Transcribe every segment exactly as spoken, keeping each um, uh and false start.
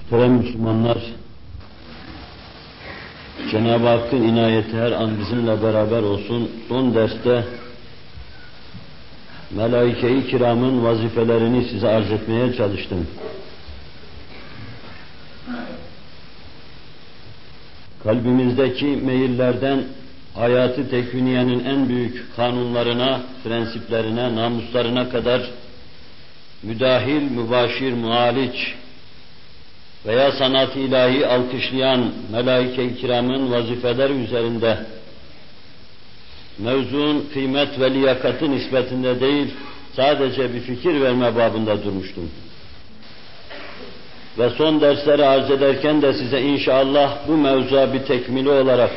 Muhterem Müslümanlar, Cenab-ı Hakk'ın inayeti her an bizimle beraber olsun. Son derste Melaike-i Kiram'ın vazifelerini size arz etmeye çalıştım. Kalbimizdeki meyillerden hayatı tekviniyenin en büyük kanunlarına, prensiplerine, namuslarına kadar müdahil, mübaşir, muhaliç veya sanat-ı ilahi alkışlayan Melaike-i Kiram'ın vazifeleri üzerinde mevzuun kıymet ve liyakatı nispetinde değil, sadece bir fikir verme babında durmuştum. Ve son dersleri arz ederken de size inşallah bu mevzuya bir tekmili olarak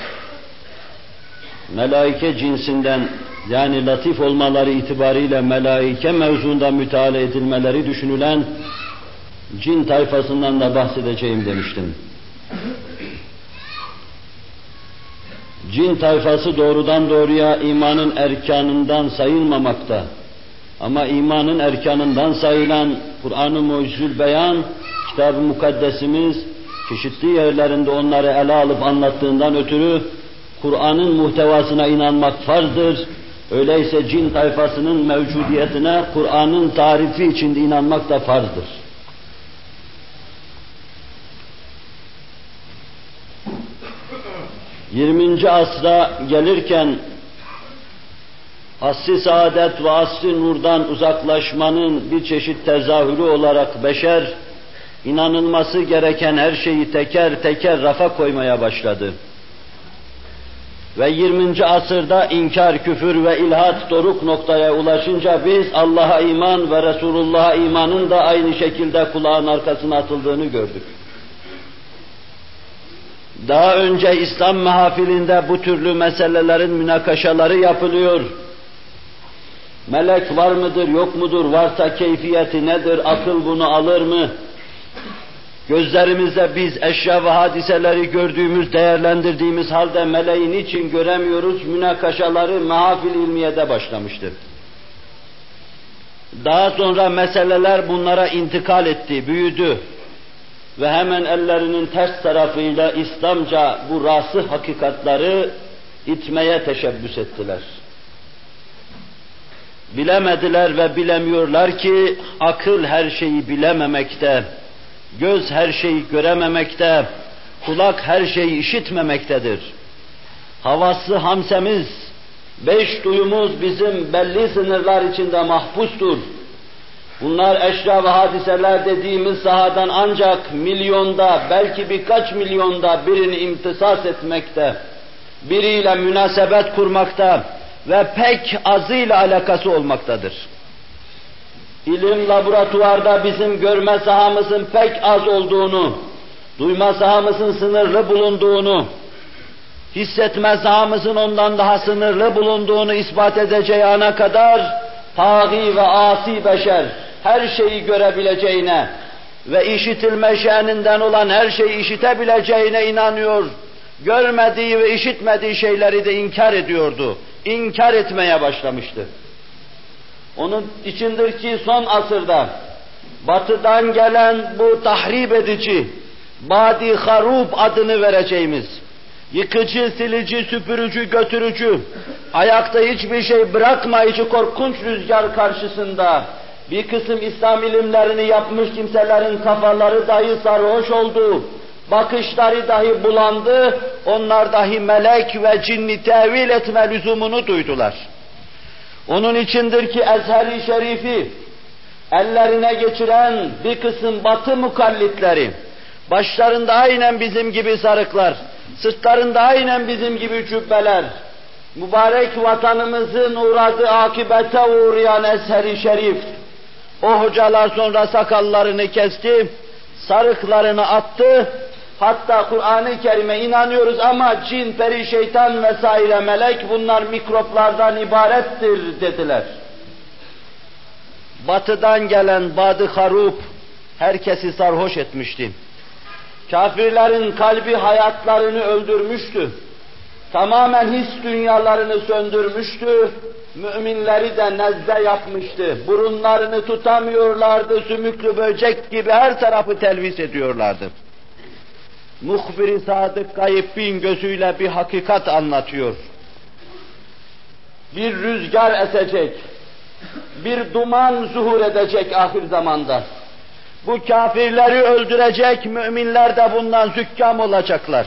melaike cinsinden, yani latif olmaları itibariyle melaike mevzuunda müteala edilmeleri düşünülen cin tayfasından da bahsedeceğim demiştim. Cin tayfası doğrudan doğruya imanın erkanından sayılmamakta. Ama imanın erkanından sayılan Kur'an-ı Mucizül Beyan, Kitab-ı Mukaddesimiz çeşitli yerlerinde onları ele alıp anlattığından ötürü Kur'an'ın muhtevasına inanmak farzdır. Öyleyse cin tayfasının mevcudiyetine Kur'an'ın tarifi içinde inanmak da farzdır. yirminci asra gelirken asr-ı saadet ve asr-ı nurdan uzaklaşmanın bir çeşit tezahürü olarak beşer, inanılması gereken her şeyi teker teker rafa koymaya başladı. Ve yirminci asırda inkar, küfür ve ilhat doruk noktaya ulaşınca biz Allah'a iman ve Resulullah'a imanın da aynı şekilde kulağın arkasına atıldığını gördük. Daha önce İslam mahafilinde bu türlü meselelerin münakaşaları yapılıyor. Melek var mıdır, yok mudur, varsa keyfiyeti nedir, akıl bunu alır mı? Gözlerimizle biz eşya ve hadiseleri gördüğümüz, değerlendirdiğimiz halde meleği niçin göremiyoruz? Münakaşaları mahafil ilmiyede başlamıştı. Daha sonra meseleler bunlara intikal etti, büyüdü. Ve hemen ellerinin ters tarafıyla İslamca bu rası hakikatları itmeye teşebbüs ettiler. Bilemediler ve bilemiyorlar ki akıl her şeyi bilememekte, göz her şeyi görememekte, kulak her şeyi işitmemektedir. Havası hamsemiz, beş duyumuz bizim belli sınırlar içinde mahpustur. Bunlar eşya ve hadiseler dediğimiz sahadan ancak milyonda, belki birkaç milyonda birini imtisas etmekte, biriyle münasebet kurmakta ve pek azıyla alakası olmaktadır. İlim laboratuvarda bizim görme sahamızın pek az olduğunu, duyma sahamızın sınırlı bulunduğunu, hissetme sahamızın ondan daha sınırlı bulunduğunu ispat edeceği ana kadar tağî ve asi beşer her şeyi görebileceğine ve işitilme şe'ninden olan her şeyi işitebileceğine inanıyor, görmediği ve işitmediği şeyleri de inkar ediyordu, inkar etmeye başlamıştı. Onun içindir ki son asırda batıdan gelen bu tahrip edici, badi harub adını vereceğimiz, yıkıcı, silici, süpürücü, götürücü, ayakta hiçbir şey bırakmayıcı korkunç rüzgar karşısında bir kısım İslam ilimlerini yapmış kimselerin kafaları dahi sarhoş oldu, bakışları dahi bulandı, onlar dahi melek ve cinni tevil etme lüzumunu duydular. Onun içindir ki Ezher-i Şerif'i ellerine geçiren bir kısım batı mukallitleri, başlarında aynen bizim gibi sarıklar, sırtlarında aynen bizim gibi cübbeler, mübarek vatanımızın uğradığı akibete uğrayan Ezher-i Şerif, o hocalar sonra sakallarını kesti, sarıklarını attı, hatta Kur'an-ı Kerim'e inanıyoruz ama cin, peri, şeytan vesaire melek bunlar mikroplardan ibarettir dediler. Batıdan gelen badı harup herkesi sarhoş etmişti. Kafirlerin kalbi hayatlarını öldürmüştü. tamamen his dünyalarını söndürmüştü, müminleri de nezle yapmıştı. Burunlarını tutamıyorlardı, sümüklü böcek gibi her tarafı telvis ediyorlardı. Muhbir-i Sadık Gayb Bin gözüyle bir hakikat anlatıyor. Bir rüzgar esecek, bir duman zuhur edecek ahir zamanda. Bu kafirleri öldürecek, müminler de bundan zükkâm olacaklar.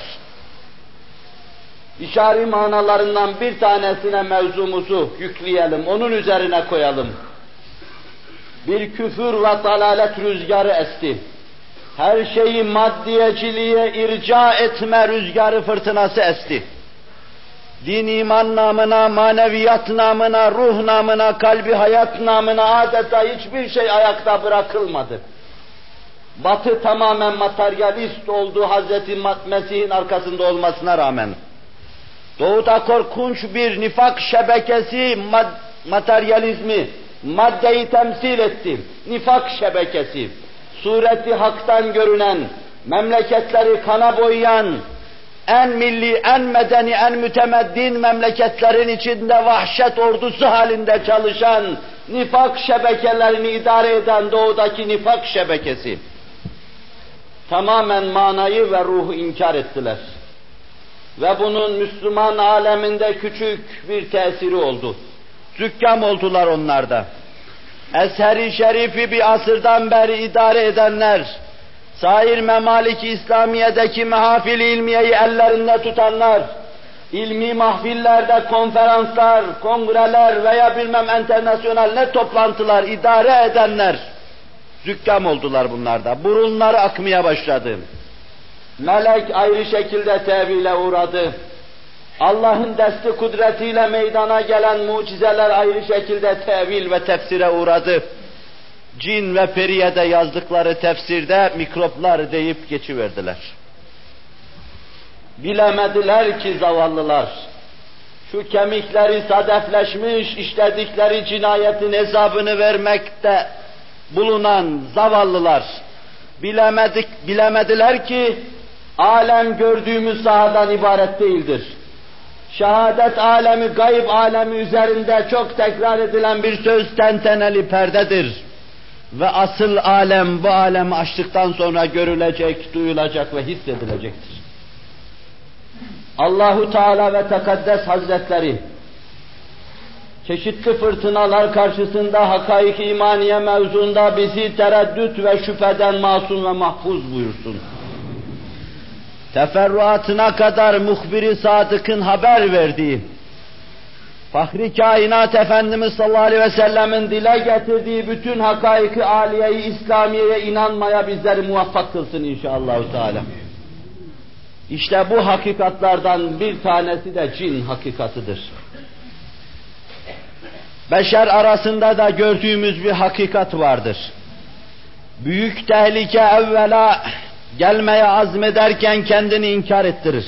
İşari manalarından bir tanesine mevzumuzu yükleyelim, onun üzerine koyalım. Bir küfür ve dalalet rüzgarı esti. Her şeyi maddiyeciliğe irca etme rüzgarı fırtınası esti. Din iman namına, maneviyat namına, ruh namına, kalbi hayat namına adeta hiçbir şey ayakta bırakılmadı. Batı tamamen materyalist olduğu Hazreti Mesih'in arkasında olmasına rağmen, Doğu'da korkunç bir nifak şebekesi mad materyalizmi, maddeyi temsil etti. Nifak şebekesi, sureti haktan görünen, memleketleri kana boyayan, en milli, en medeni, en mütemeddin memleketlerin içinde vahşet ordusu halinde çalışan nifak şebekelerini idare eden Doğu'daki nifak şebekesi. Tamamen manayı ve ruhu inkar ettiler. Ve bunun Müslüman aleminde küçük bir tesiri oldu. Zükkâm oldular onlarda. Eser-i şerifi bir asırdan beri idare edenler, sair memalik-i İslamiye'deki mehafil-i ilmiyeyi ellerinde tutanlar, ilmi mahfillerde konferanslar, kongreler veya bilmem internasyonel ne toplantılar idare edenler, zükkâm oldular bunlarda. Burunları akmaya başladı. Melek ayrı şekilde tevhile uğradı. Allah'ın desti kudretiyle meydana gelen mucizeler ayrı şekilde tevil ve tefsire uğradı. Cin ve periye de yazdıkları tefsirde mikroplar deyip geçiverdiler. Bilemediler ki zavallılar, şu kemikleri sadefleşmiş, işledikleri cinayetin hesabını vermekte bulunan zavallılar, bilemedik, bilemediler ki, alem gördüğümüz sahadan ibaret değildir. Şehadet alemi, gayb alemi üzerinde çok tekrar edilen bir söz tenteneli perdedir. Ve asıl alem bu alemi açtıktan sonra görülecek, duyulacak ve hissedilecektir. Allahu Teala ve Tekaddes Hazretleri çeşitli fırtınalar karşısında hakaik-i imaniye mevzunda bizi tereddüt ve şüpheden masum ve mahfuz buyursun. Teferruatına kadar muhbir-i sadıkın haber verdiği, Fahri Kainat Efendimiz sallallahu aleyhi ve sellemin dile getirdiği bütün hakaik-i âliye-i İslamiye'ye inanmaya bizleri muvaffak kılsın inşallah Teala. İşte bu hakikatlardan bir tanesi de cin hakikatıdır. Beşer arasında da gördüğümüz bir hakikat vardır. Büyük tehlike evvela gelmeye azmederken kendini inkar ettirir.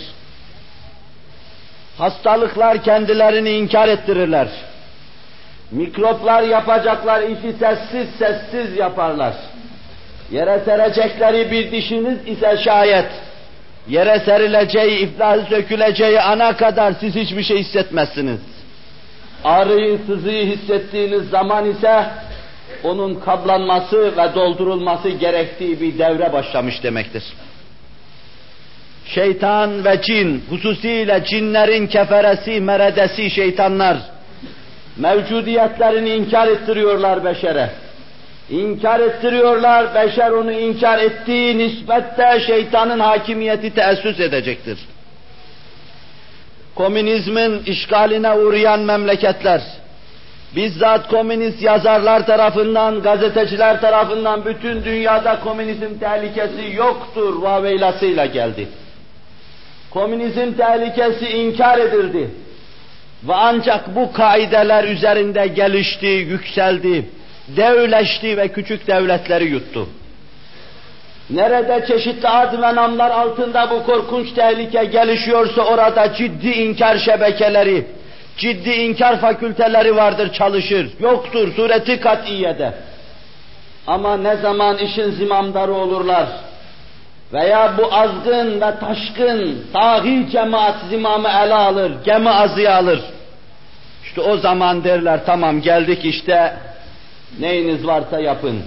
Hastalıklar kendilerini inkar ettirirler. Mikroplar yapacaklar işi sessiz sessiz yaparlar. Yere serecekleri bir dişiniz ise şayet, yere serileceği, iflahı söküleceği ana kadar siz hiçbir şey hissetmezsiniz. Ağrıyı, sızıyı hissettiğiniz zaman ise, onun kablanması ve doldurulması gerektiği bir devre başlamış demektir. Şeytan ve cin, hususiyle cinlerin keferesi, meredesi şeytanlar, mevcudiyetlerini inkar ettiriyorlar beşere. İnkar ettiriyorlar, beşer onu inkar ettiği nispette şeytanın hakimiyeti teessüs edecektir. Komünizmin işgaline uğrayan memleketler, bizzat komünist yazarlar tarafından, gazeteciler tarafından bütün dünyada komünizm tehlikesi yoktur vaveylasıyla geldi. Komünizm tehlikesi inkar edildi. Ve ancak bu kaideler üzerinde gelişti, yükseldi, devleşti ve küçük devletleri yuttu. Nerede çeşitli ad ve namlar altında bu korkunç tehlike gelişiyorsa orada ciddi inkar şebekeleri, ciddi inkar fakülteleri vardır, çalışır. Yoktur sureti kat'iyede. Ama ne zaman işin zimamdarı olurlar, veya bu azgın ve taşkın tağî cemaat zimamı ele alır, gemi azıya alır. İşte o zaman derler, tamam geldik işte, neyiniz varsa yapın.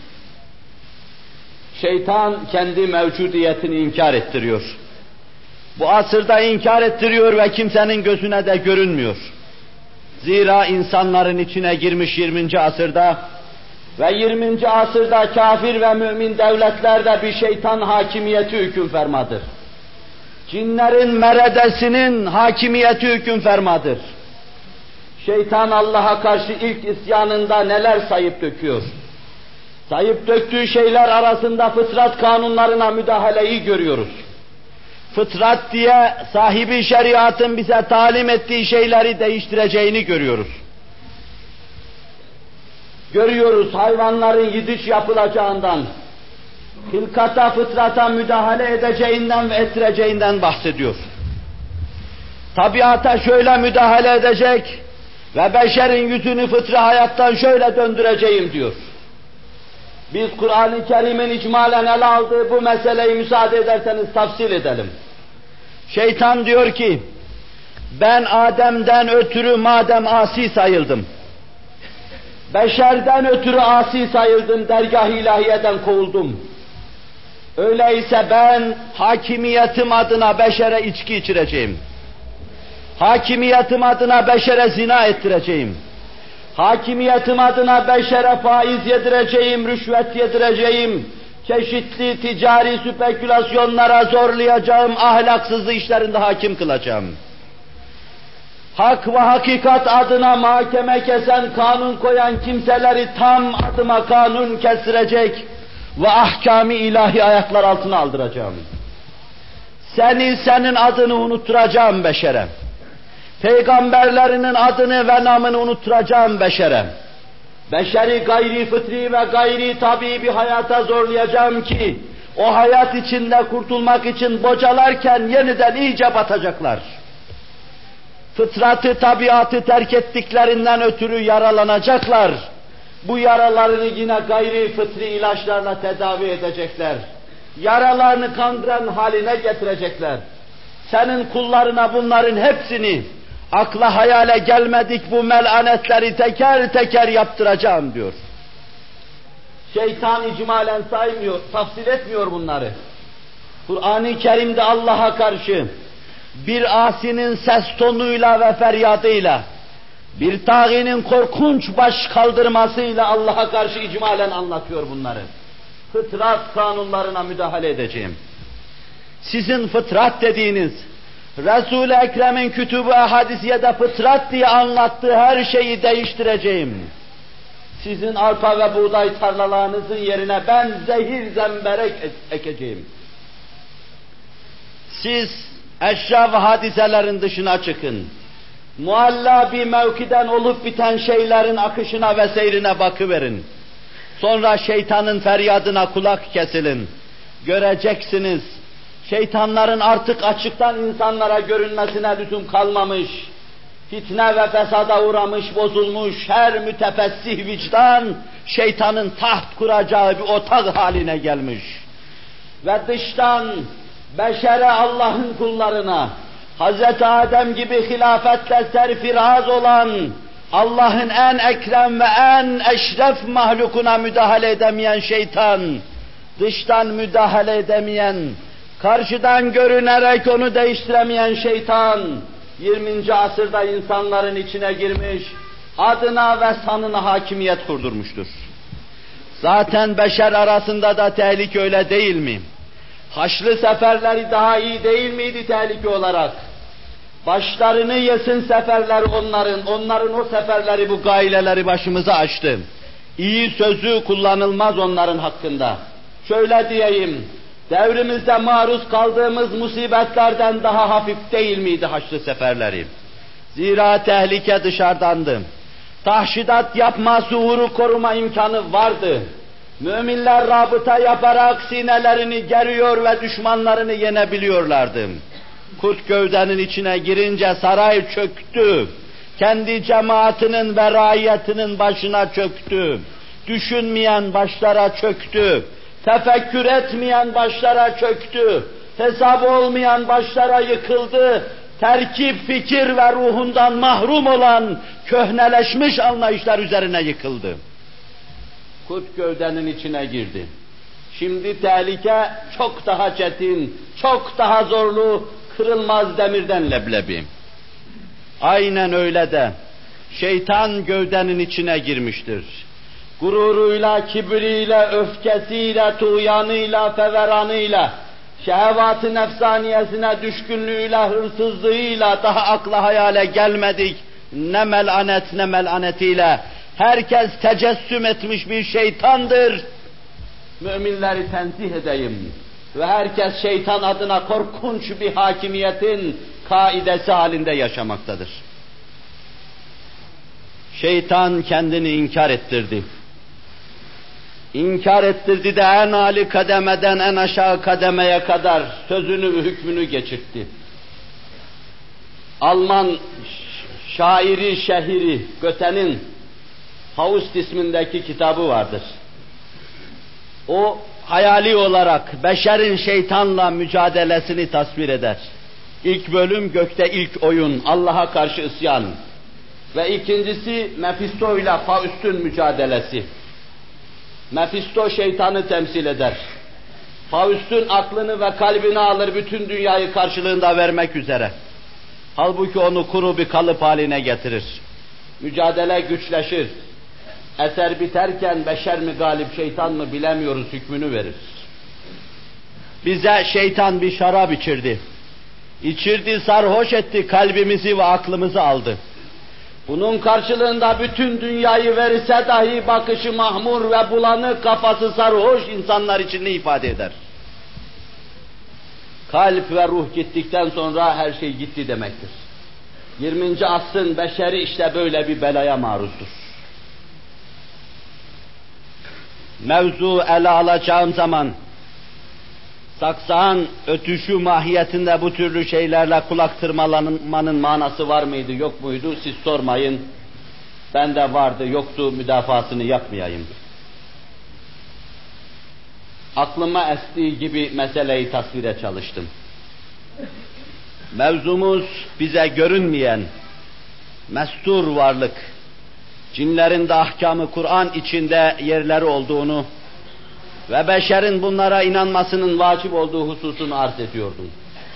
Şeytan kendi mevcudiyetini inkar ettiriyor. Bu asırda inkar ettiriyor ve kimsenin gözüne de görünmüyor. Zira insanların içine girmiş yirminci asırda ve yirminci asırda kafir ve mümin devletlerde bir şeytan hakimiyeti hüküm fermadır. Cinlerin meredesinin hakimiyeti hüküm fermadır. Şeytan Allah'a karşı ilk isyanında neler sayıp döküyor? Sayıp döktüğü şeyler arasında fıtrat kanunlarına müdahaleyi görüyoruz. Fıtrat diye sahibi şeriatın bize talim ettiği şeyleri değiştireceğini görüyoruz. Görüyoruz hayvanların yidiş yapılacağından, hilkata, fıtrata müdahale edeceğinden ve ettireceğinden bahsediyor. Tabiata şöyle müdahale edecek ve beşerin yüzünü fıtrı hayattan şöyle döndüreceğim diyor. Biz Kur'an-ı Kerim'in icmalen ele aldığı bu meseleyi müsaade ederseniz tafsil edelim. Şeytan diyor ki, ben Adem'den ötürü madem asi sayıldım, beşerden ötürü asi sayıldım, dergâh-ı ilahiyeden kovuldum. Öyleyse ben hakimiyetim adına beşere içki içireceğim. Hakimiyetim adına beşere zina ettireceğim. Hakimiyetim adına beşere faiz yedireceğim, rüşvet yedireceğim. Çeşitli ticari spekülasyonlara zorlayacağım, ahlaksızlığı işlerinde hakim kılacağım. Hak ve hakikat adına mahkeme kesen, kanun koyan kimseleri tam adıma kanun kestirecek ve ahkâm-ı ilahi ayaklar altına aldıracağım. Seni, senin adını unutturacağım beşere. Peygamberlerinin adını ve namını unutturacağım beşere. Beşeri gayri fıtri ve gayri tabii bir hayata zorlayacağım ki, o hayat içinde kurtulmak için bocalarken yeniden iyice batacaklar. Fıtratı, tabiatı terk ettiklerinden ötürü yaralanacaklar. Bu yaralarını yine gayri fıtri ilaçlarla tedavi edecekler. Yaralarını kandıran haline getirecekler. Senin kullarına bunların hepsini, akla hayale gelmedik bu melanetleri teker teker yaptıracağım diyor. Şeytan icmalen saymıyor, tafsil etmiyor bunları. Kur'an-ı Kerim'de Allah'a karşı bir asinin ses tonuyla ve feryadıyla, bir tağinin korkunç baş kaldırmasıyla Allah'a karşı icmalen anlatıyor bunları. Fıtrat kanunlarına müdahale edeceğim. Sizin fıtrat dediğiniz, Resul-i Ekrem'in kütüb-ü hadisiyede fıtrat diye anlattığı her şeyi değiştireceğim. Sizin arpa ve buğday tarlalarınızın yerine ben zehir zemberek ekeceğim. Siz eşya ve hadiselerin dışına çıkın. Mualla bir mevkiden olup biten şeylerin akışına ve seyrine bakıverin. Sonra şeytanın feryadına kulak kesilin. Göreceksiniz, şeytanların artık açıktan insanlara görünmesine lüzum kalmamış, fitne ve fesada uğramış, bozulmuş her mütefessih vicdan, şeytanın taht kuracağı bir otak haline gelmiş. Ve dıştan beşere, Allah'ın kullarına, Hazreti Adem gibi hilafetle serfiraz olan, Allah'ın en ekrem ve en eşref mahlukuna müdahale edemeyen şeytan, dıştan müdahale edemeyen, karşıdan görünerek onu değiştiremeyen şeytan, yirminci asırda insanların içine girmiş, adına ve sanına hakimiyet kurdurmuştur. Zaten beşer arasında da tehlike öyle değil mi? Haçlı seferleri daha iyi değil miydi tehlike olarak? Başlarını yesin seferler onların, onların o seferleri, bu gaileleri başımıza açtı. İyi sözü kullanılmaz onların hakkında. Şöyle diyeyim, devrimizde maruz kaldığımız musibetlerden daha hafif değil miydi Haçlı seferleri? Zira tehlike dışarıdandı. Tahşidat yapma, zuhuru koruma imkanı vardı. Müminler rabıta yaparak sinelerini geriyor ve düşmanlarını yenebiliyorlardı. Kurt gövdenin içine girince saray çöktü. Kendi cemaatinin ve raiyetinin başına çöktü. Düşünmeyen başlara çöktü. tefekkür etmeyen başlara çöktü, hesabı olmayan başlara yıkıldı, terkip, fikir ve ruhundan mahrum olan köhneleşmiş anlayışlar üzerine yıkıldı. Kurt gövdenin içine girdi. Şimdi tehlike çok daha çetin, çok daha zorlu, kırılmaz demirden leblebi. Aynen öyle de şeytan gövdenin içine girmiştir. Gururuyla, kibriyle, öfkesiyle, tuğyanıyla, feveranıyla, şehvat-ı nefsaniyesine düşkünlüğüyle, hırsızlığıyla daha akla hayale gelmedik. Ne melanet ne melanetiyle. Herkes tecessüm etmiş bir şeytandır. Müminleri tenzih edeyim. Ve herkes şeytan adına korkunç bir hakimiyetin kaidesi halinde yaşamaktadır. Şeytan kendini inkar ettirdi. İnkar ettirdi de en âli kademeden en aşağı kademeye kadar sözünü ve hükmünü geçirtti. Alman şairi, şehiri Goethe'nin Faust ismindeki kitabı vardır. O hayali olarak beşerin şeytanla mücadelesini tasvir eder. İlk bölüm gökte ilk oyun, Allah'a karşı isyan. Ve ikincisi Mephisto ile Faust'un mücadelesi. Mephisto şeytanı temsil eder. Faust'un aklını ve kalbini alır bütün dünyayı karşılığında vermek üzere. Halbuki onu kuru bir kalıp haline getirir. Mücadele güçleşir. Eser biterken beşer mi galip şeytan mı bilemiyoruz hükmünü verir. Bize şeytan bir şarap içirdi. İçirdi, sarhoş etti, kalbimizi ve aklımızı aldı. Bunun karşılığında bütün dünyayı verirse dahi bakışı mahmur ve bulanık, kafası sarhoş insanlar için ne ifade eder? Kalp ve ruh gittikten sonra her şey gitti demektir. yirminci asrın beşeri işte böyle bir belaya maruzdur. Mevzu ele alacağım zaman saksağın ötüşü mahiyetinde bu türlü şeylerle kulak tırmalamanın manası var mıydı, yok muydu? Siz sormayın. Ben de vardı, yoktu, müdafasını yapmayayım. Aklıma estiği gibi meseleyi tasvire çalıştım. Mevzumuz bize görünmeyen, mestur varlık, cinlerin de ahkamı Kur'an içinde yerleri olduğunu ve beşerin bunlara inanmasının vacip olduğu hususunu arz ediyordum.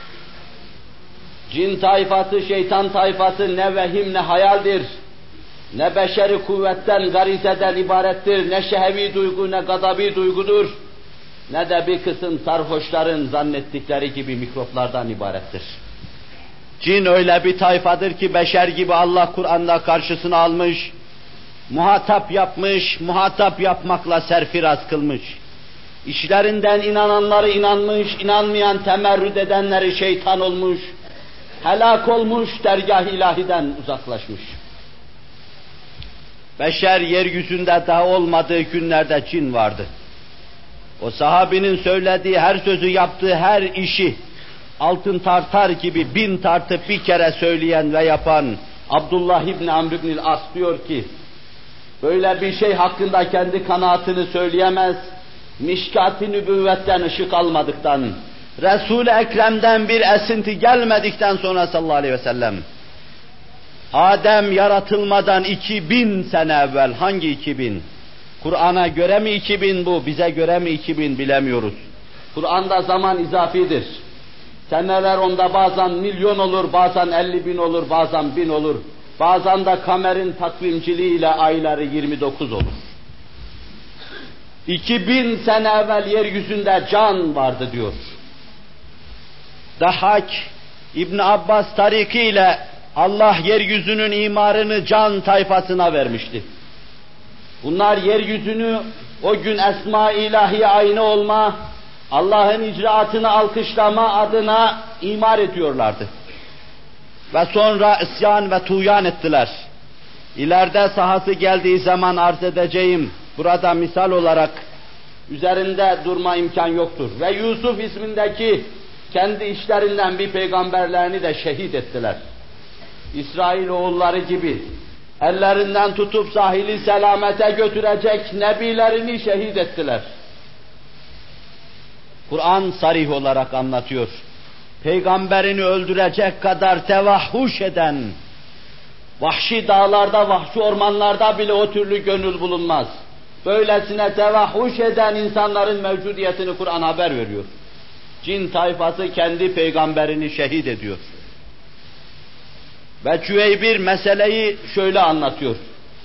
Cin tayfası, şeytan tayfası ne vehim ne hayaldir, ne beşeri kuvvetten, garizeden ibarettir, ne şehvi duygu ne gadabi duygudur, ne de bir kısım sarhoşların zannettikleri gibi mikroplardan ibarettir. Cin öyle bir tayfadır ki beşer gibi Allah Kur'an'da karşısına almış, muhatap yapmış, muhatap yapmakla serfiraz kılmış. İşlerinden inananları inanmış, inanmayan temerrüt edenleri şeytan olmuş, helak olmuş, dergâh-ı ilahiden uzaklaşmış. Beşer yeryüzünde daha olmadığı günlerde cin vardı. O sahabinin söylediği her sözü, yaptığı her işi altın tartar gibi bin tartıp bir kere söyleyen ve yapan Abdullah İbni Amr İbnül As diyor ki, böyle bir şey hakkında kendi kanaatini söyleyemez, mişkat-ı nübüvvetten ışık almadıktan, Resul-i Ekrem'den bir esinti gelmedikten sonra sallallahu aleyhi ve sellem, Adem yaratılmadan iki bin sene evvel, hangi iki bin? Kur'an'a göre mi iki bin bu, bize göre mi iki bin bilemiyoruz. Kur'an'da zaman izafidir. Seneler onda bazen milyon olur, bazen elli bin olur, bazen bin olur. Bazen de kamerin takvimciliğiyle ayları yirmi dokuz olur. iki bin sene evvel yeryüzünde can vardı diyor. Dahhak İbn Abbas tarikiyle Allah yeryüzünün imarını can tayfasına vermişti. Bunlar yeryüzünü o gün esma-i ilahiye aynı olma, Allah'ın icraatını alkışlama adına imar ediyorlardı. Ve sonra isyan ve tuğyan ettiler. İleride sahası geldiği zaman arz edeceğim, burada misal olarak üzerinde durma imkan yoktur. Ve Yusuf ismindeki kendi işlerinden bir peygamberlerini de şehit ettiler. İsrailoğulları gibi ellerinden tutup sahili selamete götürecek nebilerini şehit ettiler. Kur'an sarih olarak anlatıyor. Peygamberini öldürecek kadar tevahhuş eden, vahşi dağlarda, vahşi ormanlarda bile o türlü gönül bulunmaz. Böylesine tevahhuş eden insanların mevcudiyetini Kur'an haber veriyor. Cin tayfası kendi peygamberini şehit ediyor. Ve Cüveybir meseleyi şöyle anlatıyor.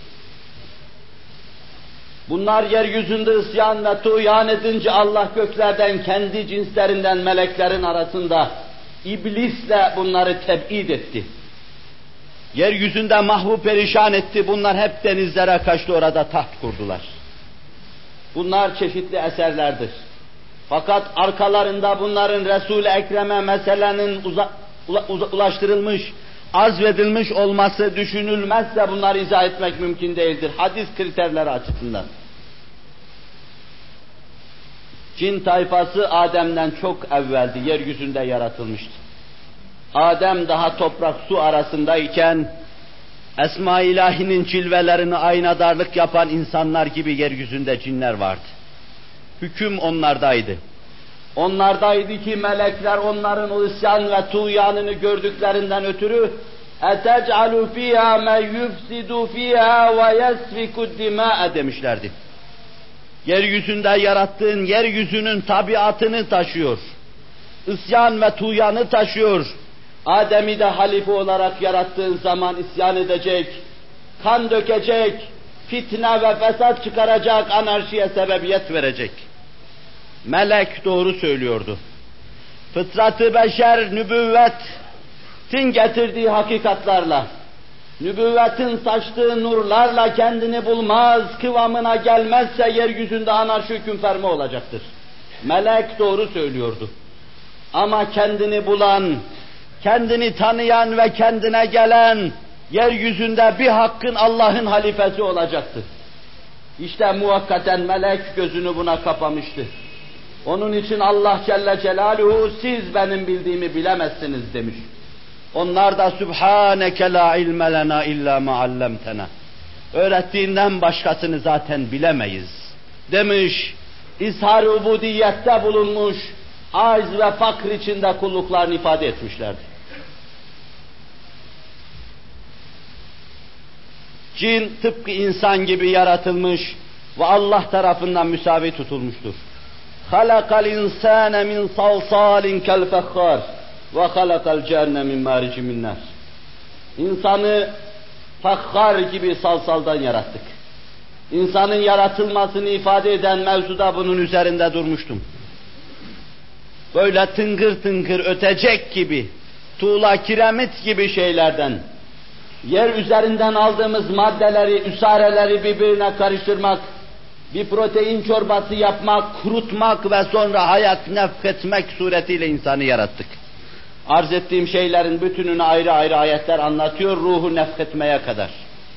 Bunlar yeryüzünde isyan ve tuğyan edince Allah göklerden kendi cinslerinden meleklerin arasında iblisle bunları teb'id etti. Yeryüzünde mahvu perişan etti. Bunlar hep denizlere kaçtı, orada taht kurdular. Bunlar çeşitli eserlerdir. Fakat arkalarında bunların Resul-i Ekrem'e meselenin uza, ula, uza, ulaştırılmış, azvedilmiş olması düşünülmezse bunları izah etmek mümkün değildir. Hadis kriterleri açısından. Cin tayfası Adem'den çok evveldi, yeryüzünde yaratılmıştı. Adem daha toprak su arasındayken, Esma-i İlahi'nin cilvelerini aynadarlık yapan insanlar gibi yeryüzünde cinler vardı. Hüküm onlardaydı. Onlardaydı ki melekler onların o isyan ve tuğyanını gördüklerinden ötürü اَتَجْعَلُ ف۪يهَا مَنْ يُفْسِدُ ف۪يهَا وَيَسْفِكُ الدِّمَاءَ demişlerdi. Yeryüzünde yarattığın yeryüzünün tabiatını taşıyor. İsyan ve tuğyanı taşıyor. Adem'i de halife olarak yarattığın zaman isyan edecek, kan dökecek, fitne ve fesat çıkaracak, anarşiye sebebiyet verecek. Melek doğru söylüyordu. Fıtrat-ı beşer nübüvvetin getirdiği hakikatlarla, nübüvvetin saçtığı nurlarla kendini bulmaz, kıvamına gelmezse yeryüzünde anarşi hüküm ferma olacaktır. Melek doğru söylüyordu. Ama kendini bulan, kendini tanıyan ve kendine gelen, yeryüzünde bir hakkın Allah'ın halifesi olacaktı. İşte muvakkaten melek gözünü buna kapamıştı. Onun için Allah Celle Celaluhu siz benim bildiğimi bilemezsiniz demiş. Onlar da Sübhaneke la ilme lena illa ma allamtena. Öğrettiğinden başkasını zaten bilemeyiz demiş. İzhar-ı ubudiyette bulunmuş, acz ve fakr içinde kulluklarını ifade etmişlerdi. Cin tıpkı insan gibi yaratılmış ve Allah tarafından müsavi tutulmuştur. خَلَقَ الْاِنْسَانَ مِنْ صَلْصَالٍ كَالْفَخَّارِ وَخَلَقَ الْجَنَّ مِنْ مَارِجٍ مِنْ نَارٍ. İnsanı fakhar gibi salsaldan yarattık. İnsanın yaratılmasını ifade eden mevzuda bunun üzerinde durmuştum. Böyle tıngır tıngır ötecek gibi, tuğla kiremit gibi şeylerden, yer üzerinden aldığımız maddeleri, üsareleri birbirine karıştırmak, bir protein çorbası yapmak, kurutmak ve sonra hayat nefketmek suretiyle insanı yarattık. Arz ettiğim şeylerin bütününü ayrı ayrı ayetler anlatıyor, ruhu nefketmeye kadar.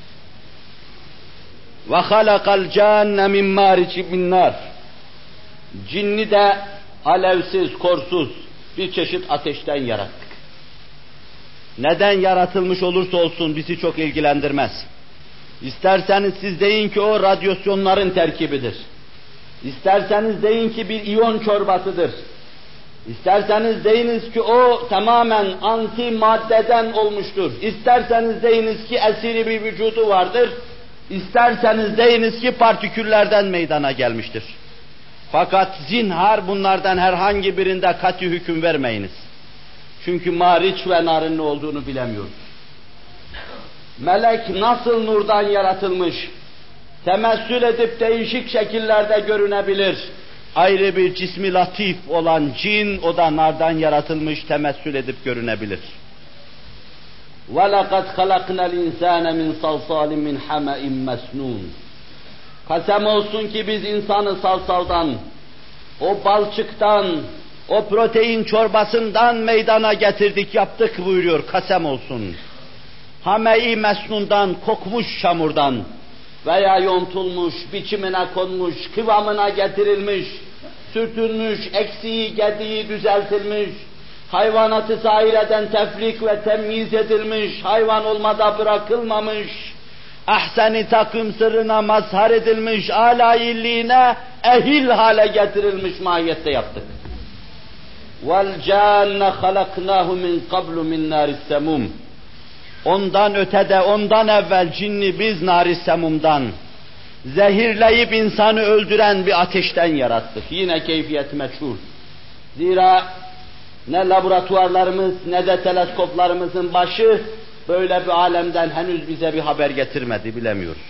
وَخَلَقَ الْجَانَّ مِنْ مَارِجٍ مِنْ نَارٍ. Cinni de alevsiz, korsuz bir çeşit ateşten yarattık. Neden yaratılmış olursa olsun bizi çok ilgilendirmez. İsterseniz siz deyin ki o radyasyonların terkibidir. İsterseniz deyin ki bir iyon çorbasıdır. İsterseniz deyiniz ki o tamamen anti maddeden olmuştur. İsterseniz deyiniz ki esiri bir vücudu vardır. İsterseniz deyiniz ki partiküllerden meydana gelmiştir. Fakat zinhar bunlardan herhangi birinde kat'i hüküm vermeyiniz. Çünkü mariç ve narın ne olduğunu bilemiyoruz. Melek nasıl nurdan yaratılmış, temessül edip değişik şekillerde görünebilir. Ayrı bir cismi latif olan cin, o da nardan yaratılmış, temessül edip görünebilir. وَلَقَدْ خَلَقْنَا الْاِنْسَانَ مِنْ صَلْصَالٍ مِنْ حَمَئٍ مَسْنُونَ. Kasem olsun ki biz insanı salsaldan, o balçıktan, o protein çorbasından meydana getirdik, yaptık buyuruyor, kasem olsun. Hame-i mesnundan, kokmuş çamurdan veya yontulmuş, biçimine konmuş, kıvamına getirilmiş, sürtülmüş, eksiği, gediği düzeltilmiş, hayvanatı zahireden tefrik ve temyiz edilmiş, hayvan olmada bırakılmamış, ahsen-i takım sırrına mazhar edilmiş, âlâ-illiğine ehil hale getirilmiş mahiyette yaptık. وَالْجَانَّ خَلَقْنَاهُ مِنْ قَبْلُ مِنْ نَارِ السَّمُومِ Ondan ötede, ondan evvel cinni biz nar-ı semumdan, zehirleyip insanı öldüren bir ateşten yarattık. Yine keyfiyet meçhul. Zira ne laboratuvarlarımız ne de teleskoplarımızın başı böyle bir alemden henüz bize bir haber getirmedi, bilemiyoruz.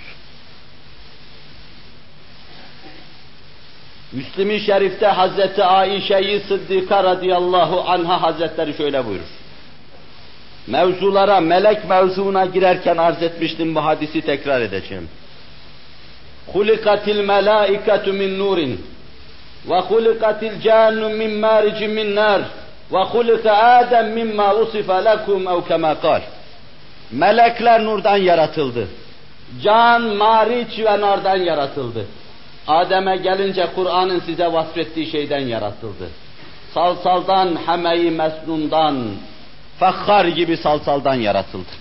Müslim-i Şerif'te Hazreti Aişe-i Sıddika radıyallahu anha Hazretleri şöyle buyurur. Mevzulara, melek mevzuna girerken arz etmiştim, bu hadisi tekrar edeceğim. خُلِقَتِ الْمَلَائِكَةُ مِنْ نُورٍ وَخُلِقَتِ الْجَانُّ مِنْ مَارِجٍ مِنْ نَارٍ وَخُلِقَ آدَمْ مِمَّا وُصِفَ لَكُمْ اَوْ كَمَا قَالٍ Melekler nurdan yaratıldı. Can, mariç ve nardan yaratıldı. Adem'e gelince Kur'an'ın size vasfettiği şeyden yaratıldı. Salsaldan, heme-i mesnundan, fakhar gibi salsaldan yaratıldı.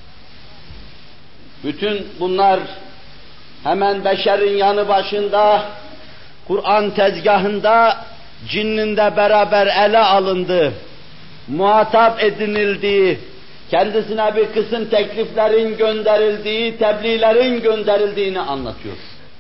Bütün bunlar hemen beşerin yanı başında, Kur'an tezgahında, cinninde beraber ele alındı, muhatap edinildiği, kendisine bir kısım tekliflerin gönderildiği, tebliğlerin gönderildiğini anlatıyor.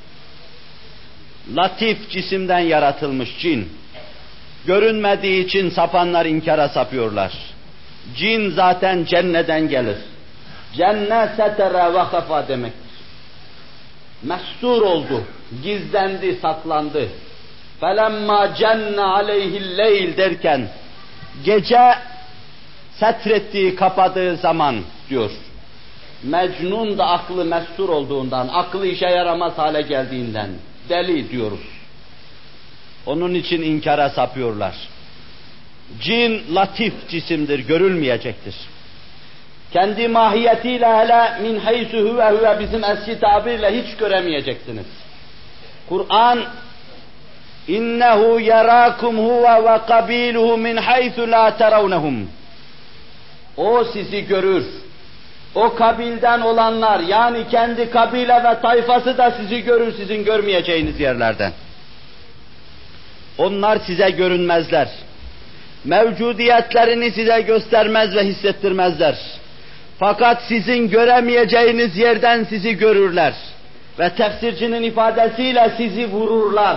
Latif cisimden yaratılmış cin, görünmediği için sapanlar inkara sapıyorlar. Cin zaten cenneden gelir. Cenne setere ve hafa demektir. Mestur oldu, gizlendi, saklandı. Felemma cenne aleyhil leyl derken, gece setrettiği, kapadığı zaman diyor. Mecnun da aklı mestur olduğundan, aklı işe yaramaz hale geldiğinden, deli diyoruz. Onun için inkara sapıyorlar. Cin latif cisimdir, görülmeyecektir. Kendi mahiyetiyle hele min haysu huve huve bizim eski tabirle hiç göremeyeceksiniz. Kur'an innehu yarakum huve ve kabiluhu min haysu la terawnahum. O sizi görür. O kabilden olanlar, yani kendi kabile ve tayfası da sizi görür, sizin görmeyeceğiniz yerlerden. Onlar size görünmezler. Mevcudiyetlerini size göstermez ve hissettirmezler. Fakat sizin göremeyeceğiniz yerden sizi görürler. Ve tefsircinin ifadesiyle sizi vururlar.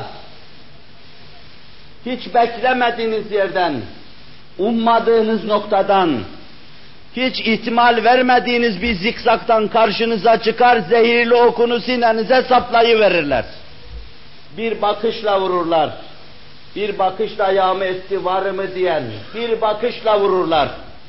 Hiç beklemediğiniz yerden, ummadığınız noktadan, hiç ihtimal vermediğiniz bir zikzaktan karşınıza çıkar, zehirli okunu sinenize saplayıverirler. Bir bakışla vururlar. Bir bakışla yağmı etti var mı diyen, bir bakışla vururlar.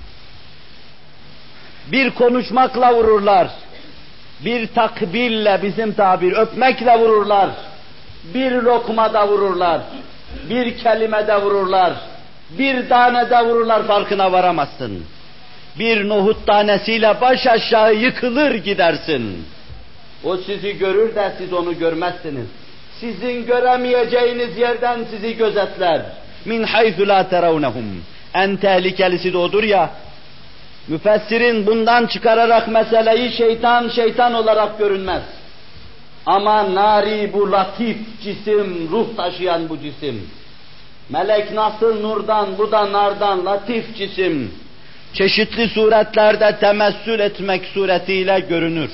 Bir konuşmakla vururlar. Bir takbille, bizim tabir, öpmekle vururlar. Bir lokmada vururlar. Bir kelimede vururlar. Bir tanede vururlar, farkına varamazsın. Bir nohut tanesiyle baş aşağı yıkılır gidersin. O sizi görür de siz onu görmezsiniz. Sizin göremeyeceğiniz yerden sizi gözetler. Min haythu la terawnahum. En tehlikelisi de odur ya. Müfessirin bundan çıkararak meseleyi şeytan şeytan olarak görünmez. Ama nari bu latif cisim, ruh taşıyan bu cisim. Melek nasıl nurdan, bu da nardan, latif cisim. Çeşitli suretlerde temessül etmek suretiyle görünür.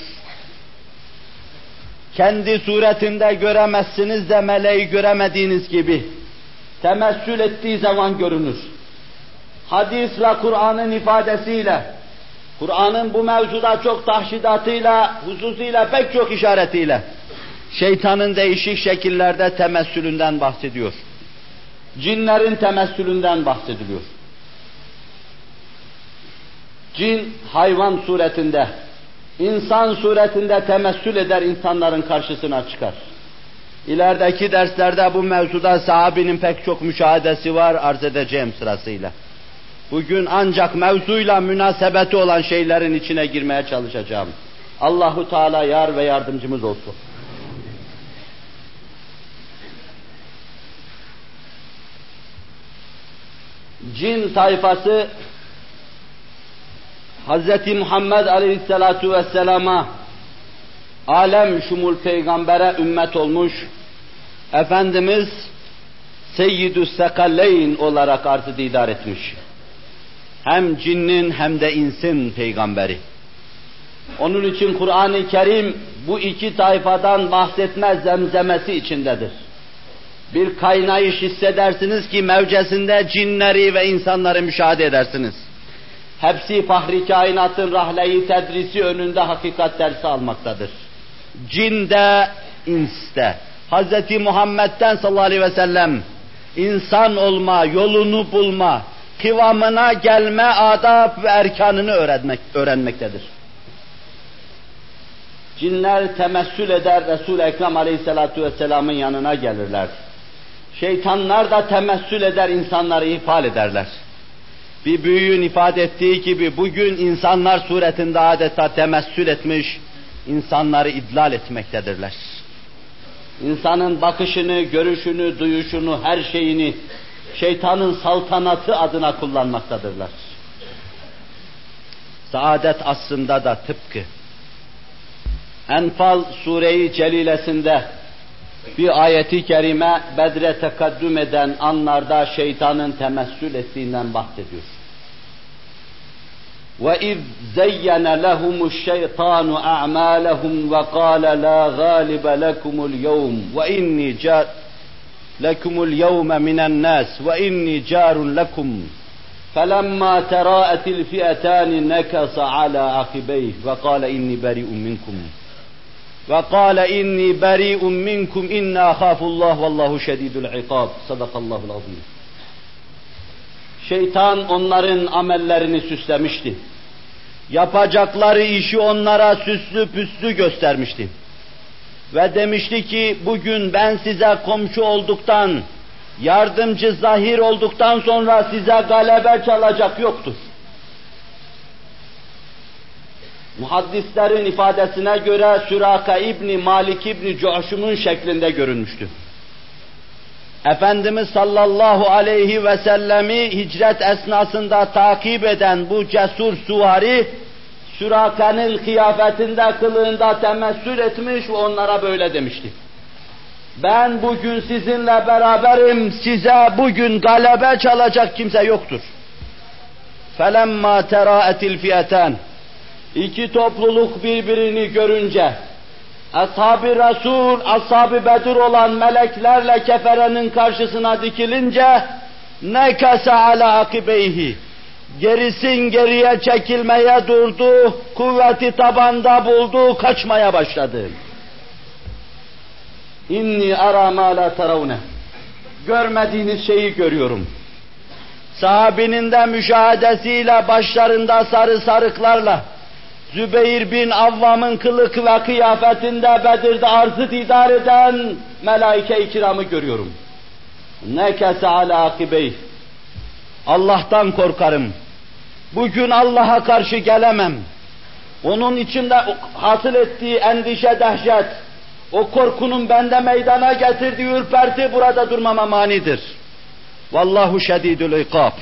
Kendi suretinde göremezsiniz de meleği göremediğiniz gibi temessül ettiği zaman görünür. Hadis ve Kur'an'ın ifadesiyle, Kur'an'ın bu mevzuda çok tahşidatıyla, hususuyla pek çok işaretiyle şeytanın değişik şekillerde temessülünden bahsediyor. Cinlerin temessülünden bahsediliyor. Cin hayvan suretinde, insan suretinde temessül eder, insanların karşısına çıkar. İlerideki derslerde bu mevzuda sahabinin pek çok müşahedesi var, arz edeceğim sırasıyla. Bugün ancak mevzuyla münasebeti olan şeylerin içine girmeye çalışacağım. Allahu Teala yar ve yardımcımız olsun. Cin tayfası Hz. Muhammed Aleyhisselatu Vesselam'a alem şumul peygambere ümmet olmuş, Efendimiz Seyyidü Sekaleyn olarak arz-ı didar etmiş. Hem cinnin hem de insin peygamberi. Onun için Kur'an-ı Kerim bu iki tayfadan bahsetme zemzemesi içindedir. Bir kaynayış hissedersiniz ki mevcesinde cinleri ve insanları müşahede edersiniz. Hepsi fahri kainatın rahle-i tedrisi önünde hakikat dersi almaktadır. Cinde, inste. Hazreti Muhammed'den sallallahu aleyhi ve sellem insan olma, yolunu bulma, kıvamına gelme adab ve erkanını öğrenmek, öğrenmektedir. Cinler temessül eder, Resul-i Ekrem aleyhissalatu vesselamın yanına gelirler. Şeytanlar da temessül eder, insanları ihfal ederler. Bir büyüğün ifade ettiği gibi bugün insanlar suretinde adeta temessül etmiş, insanları idlal etmektedirler. İnsanın bakışını, görüşünü, duyuşunu, her şeyini şeytanın saltanatı adına kullanmaktadırlar. Saadet aslında da tıpkı Enfal Sure-i Celilesinde bir ayeti kerime Bedre tekaddüm eden anlarda şeytanın temessül ettiğinden bahsediyor. وَاِذْ زَيَّنَ لَهُمُ الشَّيْطَانُ أَعْمَالَهُمْ وَقَالَ لَا غَالِبَ لَكُمُ الْيَوْمِ وَاِنِّي جَارٌ لَكُمُ الْيَوْمَ مِنَ النَّاسِ وَاِنِّي جَارٌ لَكُمْ فَلَمَّا تَرَاءَتِ الْفِئَتَانِ نَكَصَ عَلَى عَقِبَيْهِ وَقَالَ إِنِّي بَرِيءٌ مِنْكُمْ وَقَالَ إِنِّي بَرِيءٌ مِنْكُمْ إِنَّا أَخَافُ اللّٰهَ وَاللّٰهُ شَد۪يدُ الْعِقَابِ Sadakallahu l-azim. Şeytan onların amellerini süslemişti. Yapacakları işi onlara süslü püslü göstermişti. Ve demişti ki bugün ben size komşu olduktan, yardımcı zahir olduktan sonra size galebe çalacak yoktur. Muhaddislerin ifadesine göre Süraka İbni Malik İbni Cu'şum'un şeklinde görünmüştü. Efendimiz sallallahu aleyhi ve sellemi hicret esnasında takip eden bu cesur süvari, Süraka'nın kıyafetinde, kılığında temessül etmiş ve onlara böyle demişti. Ben bugün sizinle beraberim, size bugün galebe çalacak kimse yoktur. فَلَمَّا تَرَاءَتِ الْفِيَتَانِ İki topluluk birbirini görünce, Ashab-ı Resul, Ashab-ı Bedir olan meleklerle keferenin karşısına dikilince, nekase ala akibeyhi, gerisin geriye çekilmeye durdu, kuvveti tabanda buldu, kaçmaya başladı. İnni ara ma la teravne. Görmediğiniz şeyi görüyorum. Sahabinin de müşahedesiyle başlarında sarı sarıklarla, Zübeyir bin Avvam'ın kılık ve kıyafetinde Bedir'de arzı didar eden melaike-i kiramı görüyorum. Nekese ala akibeyh. Allah'tan korkarım. Bugün Allah'a karşı gelemem. Onun içinde hasıl ettiği endişe, dehşet, o korkunun bende meydana getirdiği ürperti burada durmama manidir. Vallahu şedidül ikab.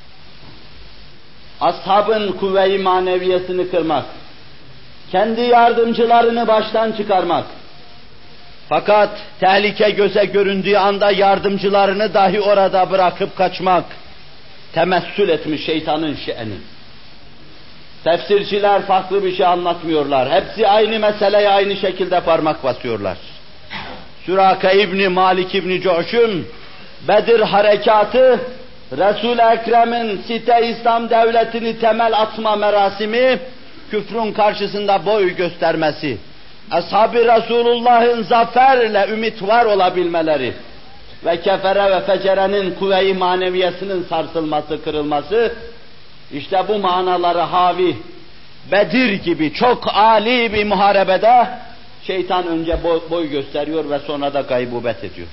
Ashabın kuvve-i maneviyesini kırmak, kendi yardımcılarını baştan çıkarmak, fakat tehlike göze göründüğü anda yardımcılarını dahi orada bırakıp kaçmak, temessül etmiş şeytanın şe'ni. Tefsirciler farklı bir şey anlatmıyorlar. Hepsi aynı meseleye aynı şekilde parmak basıyorlar. Süraka İbni Malik İbni Cu'şum, Bedir harekatı, Resul-i Ekrem'in site İslam devletini temel atma merasimi, küfrün karşısında boy göstermesi, Ashab-ı Resulullah'ın zaferle ümit var olabilmeleri ve kefere ve fecerenin kuvve-i maneviyesinin sarsılması, kırılması, işte bu manaları havi, Bedir gibi çok âli bir muharebede şeytan önce boy, boy gösteriyor ve sonra da gaybubet ediyor.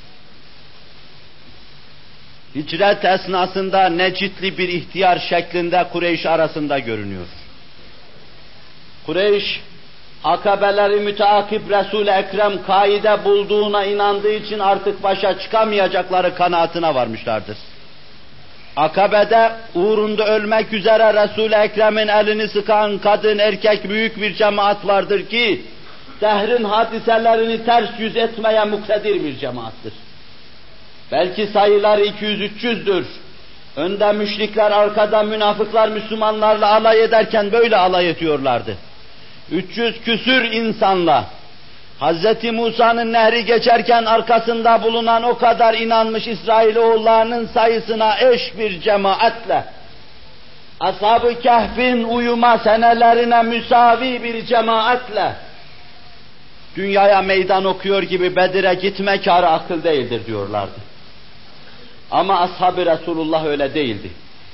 Hicret esnasında Necitli bir ihtiyar şeklinde Kureyş arasında görünüyor. Kureyş, akabeleri müteakip Resul-i Ekrem kaide bulduğuna inandığı için artık başa çıkamayacakları kanaatine varmışlardır. Akabede uğrunda ölmek üzere Resul-i Ekrem'in elini sıkan kadın, erkek büyük bir cemaat vardır ki, dehrin hadiselerini ters yüz etmeye muktedir bir cemaattir. Belki sayılar iki yüz üç yüzdür. Önde müşrikler, arkada münafıklar Müslümanlarla alay ederken böyle alay ediyorlardı. üç yüz küsür insanla Hazreti Musa'nın nehri geçerken arkasında bulunan o kadar inanmış İsrailoğullarının sayısına eş bir cemaatle, Ashab-ı Kehf'in uyuma senelerine müsavi bir cemaatle dünyaya meydan okuyor gibi Bedir'e gitme kârı akıl değildir diyorlardı. Ama ashab-ı Resulullah öyle değildi.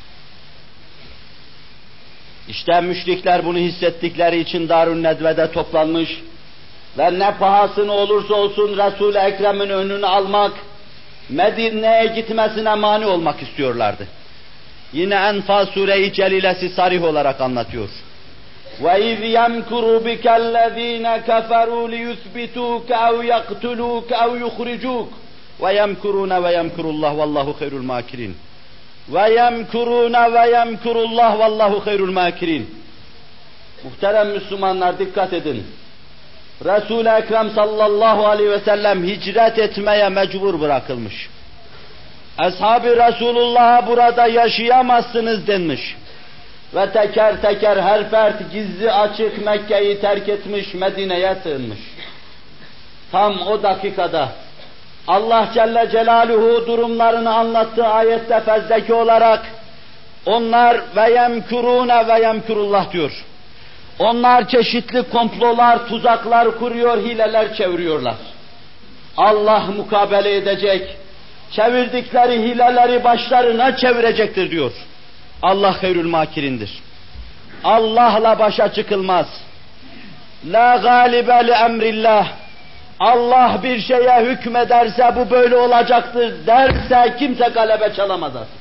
İşte müşrikler bunu hissettikleri için Darun Nedve'de toplanmış ve ne pahasına olursa olsun Resul-i Ekrem'in önünü almak, Medine'ye gitmesine mani olmak istiyorlardı. Yine Enfal Sure-i Celilesi sarih olarak anlatıyor. وَاِذْ يَمْكُرُ بِكَ الَّذ۪ينَ كَفَرُوا لِيُثْبِتُوكَ اَوْ يَقْتُلُوكَ اَوْ يُخْرِجُوكَ وَيَمْكُرُونَ وَيَمْكُرُ اللّٰهُ وَاللّٰهُ خَيْرُ الْمَاكِرِينَ وَيَمْكُرُونَ وَيَمْكُرُ اللّٰهُ وَاللّٰهُ خَيْرُ الْمَاكِرِينَ. Muhterem Müslümanlar, dikkat edin. Resul-i Ekrem sallallahu aleyhi ve sellem hicret etmeye mecbur bırakılmış. Ashab-ı Resulullah'a burada yaşayamazsınız denmiş. Ve teker teker her fert gizli açık Mekke'yi terk etmiş, Medine'ye sığınmış. Tam o dakikada Allah Celle Celaluhu durumlarını anlattığı ayette fezdeki olarak onlar ve yemkurune ve yemkurullah diyor. Onlar çeşitli komplolar, tuzaklar kuruyor, hileler çeviriyorlar. Allah mukabele edecek, çevirdikleri hileleri başlarına çevirecektir diyor. Allah hayrül makirindir. Allah'la başa çıkılmaz. La galibe li emrillah. Allah bir şeye hükmederse bu böyle olacaktır derse kimse galebe çalamaz artık.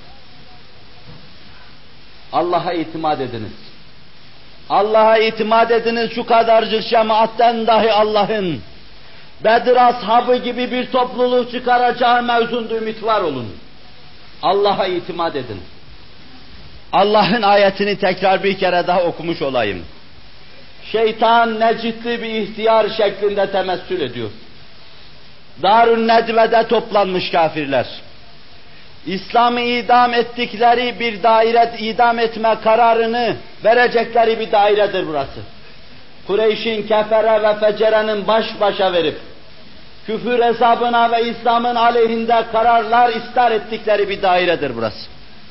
Allah'a itimat ediniz. Allah'a itimat ediniz, şu kadarcık cemaatten dahi Allah'ın Bedir ashabı gibi bir topluluk çıkaracağı mevzunda ümit var olun. Allah'a itimat edin. Allah'ın ayetini tekrar bir kere daha okumuş olayım. Şeytan necitli bir ihtiyar şeklinde temessül ediyor. Darun Nedve'de toplanmış kafirler. İslam'ı idam ettikleri bir daire, idam etme kararını verecekleri bir dairedir burası. Kureyş'in kefere ve fecerenin baş başa verip küfür hesabına ve İslam'ın aleyhinde kararlar istar ettikleri bir dairedir burası.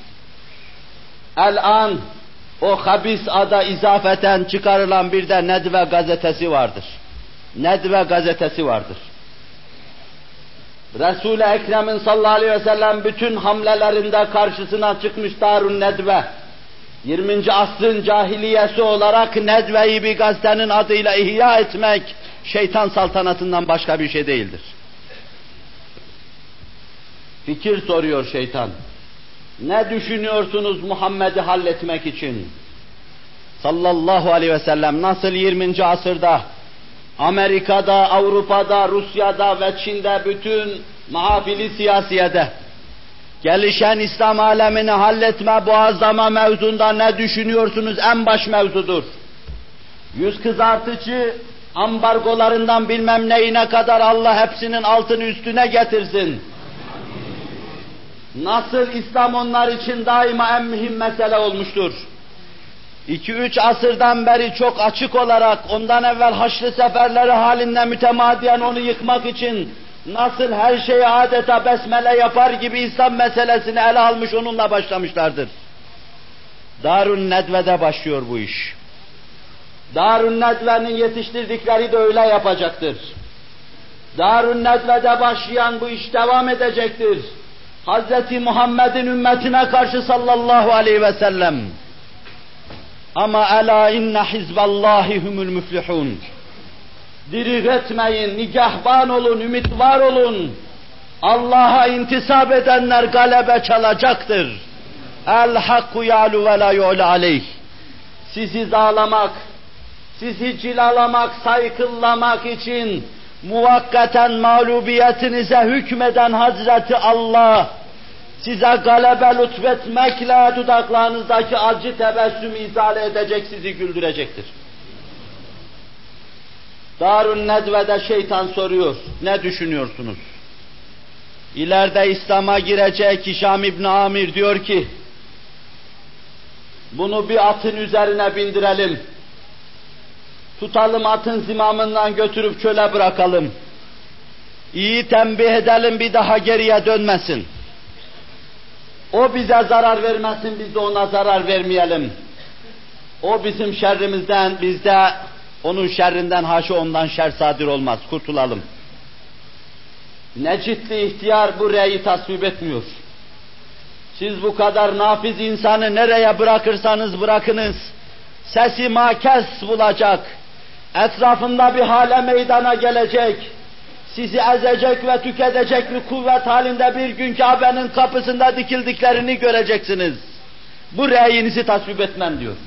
El-an o habis ada izafeten çıkarılan bir de Nedve gazetesi vardır. Nedve gazetesi vardır. Resul-i Ekrem'in sallallahu aleyhi ve sellem bütün hamlelerinde karşısına çıkmış Darun Nedve. yirminci asrın cahiliyesi olarak Nedve'yi bir gazetenin adıyla ihya etmek şeytan saltanatından başka bir şey değildir. Fikir soruyor şeytan. Ne düşünüyorsunuz Muhammed'i halletmek için? Sallallahu aleyhi ve sellem nasıl yirminci asırda Amerika'da, Avrupa'da, Rusya'da ve Çin'de bütün mahafili siyasiyede gelişen İslam alemini halletme, boğazlama mevzunda ne düşünüyorsunuz? En baş mevzudur. Yüz kızartıcı ambargolarından bilmem neyine kadar Allah hepsinin altını üstüne getirsin. Nasıl İslam onlar için daima en mühim mesele olmuştur. İki üç asırdan beri çok açık olarak ondan evvel Haçlı seferleri halinde mütemadiyen onu yıkmak için nasıl her şeyi adeta besmele yapar gibi İslam meselesini ele almış onunla başlamışlardır. Darun Nedve'de başlıyor bu iş. Darun Nedve'nin yetiştirdikleri de öyle yapacaktır. Darun Nedve'de başlayan bu iş devam edecektir. Hazreti Muhammed'in ümmetine karşı sallallahu aleyhi ve sellem. Ama ela inne hizballahi humul müflihun. Diri etmeyin, nigahban olun, ümit var olun. Allah'a intisap edenler galebe çalacaktır. El hakku ya'lu ve la yu'la aleyh. Sizi dağlamak, sizi cilalamak, saykıllamak için muvakkaten mağlubiyetinize hükmeden Hazreti Allah size galebe lütfetmekle dudaklarınızdaki acı tebessümü izale edecek, sizi güldürecektir. Darun Nedve'de şeytan soruyor, ne düşünüyorsunuz? İleride İslam'a girecek Hişam İbni Amir diyor ki, bunu bir atın üzerine bindirelim, tutalım atın zimamından götürüp çöle bırakalım, İyi tembih edelim bir daha geriye dönmesin, o bize zarar vermesin, biz de ona zarar vermeyelim, o bizim şerrimizden, biz de onun şerrinden, haşa ondan şer sadir olmaz, kurtulalım. Necitli ihtiyar bu reyi tasvip etmiyor. Siz bu kadar nafiz insanı nereye bırakırsanız bırakınız, sesi makes bulacak, etrafında bir hale meydana gelecek, sizi ezecek ve tüketecek bir kuvvet halinde bir gün Kabe'nin kapısında dikildiklerini göreceksiniz. Bu reyinizi tasvip etmem diyor.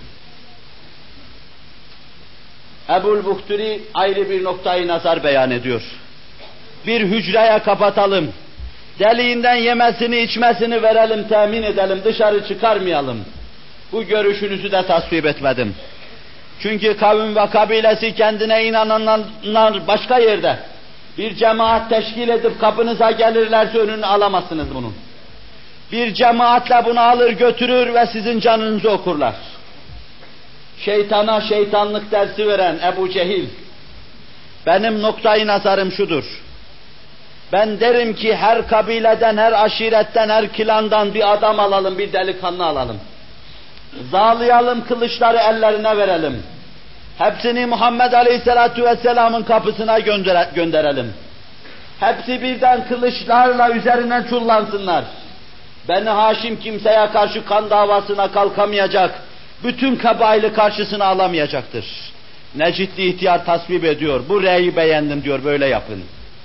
Ebu'l Buhturi ayrı bir noktayı nazar beyan ediyor. Bir hücreye kapatalım, deliğinden yemesini içmesini verelim, temin edelim, dışarı çıkarmayalım. Bu görüşünüzü de tasvip etmedim. Çünkü kavim ve kabilesi kendine inananlar başka yerde bir cemaat teşkil edip kapınıza gelirlerse önünü alamazsınız bunun. Bir cemaatle bunu alır götürür ve sizin canınızı okurlar. Şeytana şeytanlık dersi veren Ebu Cehil, benim noktayı nazarım şudur. Ben derim ki her kabileden, her aşiretten, her klandan bir adam alalım, bir delikanlı alalım. Zağlayalım, kılıçları ellerine verelim. Hepsini Muhammed Aleyhisselatü Vesselam'ın kapısına göndere, gönderelim. Hepsi birden kılıçlarla üzerine çullansınlar. Beni Haşim kimseye karşı kan davasına kalkamayacak, bütün kabaili karşısına alamayacaktır. Necitli ihtiyar tasvip ediyor, bu reyi beğendim diyor, böyle yapın.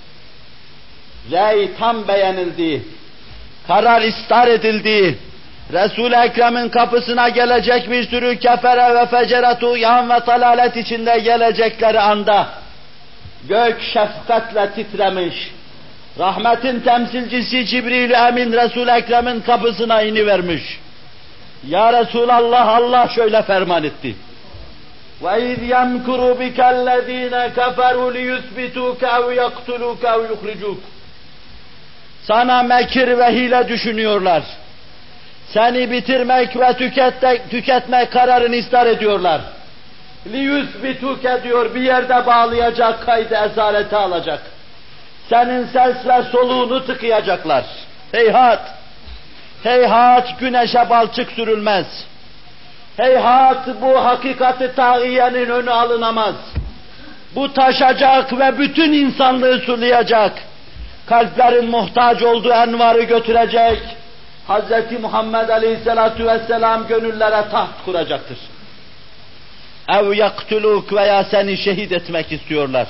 Rey tam beğenildi, karar istar edildi, Resul-i Ekrem'in kapısına gelecek bir sürü kefere ve fecerat uyan ve talalet içinde gelecekleri anda, gök şefkatle titremiş, rahmetin temsilcisi Cibril-i Emin Resul-i Ekrem'in kapısına inivermiş. Ya Resulallah, Allah şöyle ferman etti. وَاِذْ يَمْكُرُ بِكَ الَّذ۪ينَ كَفَرُوا لِيُثْبِتُوكَ اَوْ يَقْتُلُوكَ اَوْ يُخْرِجُوكَ. Sana mekir ve hile düşünüyorlar. Seni bitirmek ve tüketmek, tüketmek kararını istar ediyorlar. لِيُثْبِتُوكَ diyor, bir yerde bağlayacak, kaydı esareti alacak. Senin ses ve soluğunu tıkayacaklar. Heyhat! Heyhat güneşe balçık sürülmez. Heyhat bu hakikati tağiyenin önü alınamaz. Bu taşacak ve bütün insanlığı sulayacak. Kalplerin muhtaç olduğu envarı götürecek. Hazreti Muhammed Aleyhisselatü Vesselam gönüllere taht kuracaktır. Ev yaktuluk veya seni şehit etmek istiyorlar.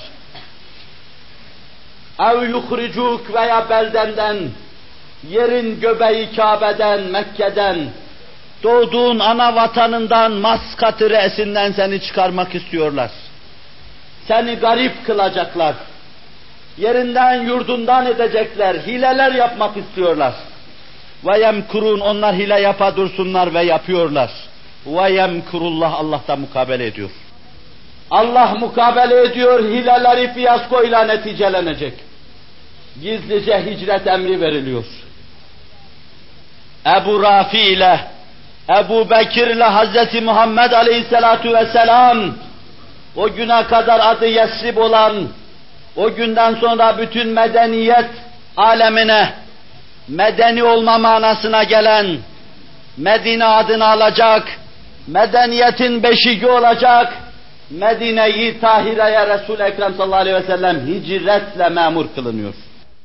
Ev yuhricuk veya beldenden, yerin göbeği Kabe'den, Mekke'den, doğduğun ana vatanından, Maskat-ı Re'sinden seni çıkarmak istiyorlar. Seni garip kılacaklar. Yerinden, yurdundan edecekler. Hileler yapmak istiyorlar. Ve yemkurun, onlar hile yapa dursunlar ve yapıyorlar. Ve yemkurullah, Allah da mukabele ediyor. Allah mukabele ediyor, hileleri fiyaskoyla neticelenecek. Gizlice hicret emri veriliyor. Ebu Rafi ile Ebu Bekir ile Hazreti Muhammed Aleyhisselatu Vesselam, o güne kadar adı Yesrib olan, o günden sonra bütün medeniyet alemine, medeni olma manasına gelen, Medine adını alacak, medeniyetin beşiği olacak, Medine-i Tahire'ye Resul-i Ekrem sallallahu aleyhi ve sellem hicretle memur kılınıyor.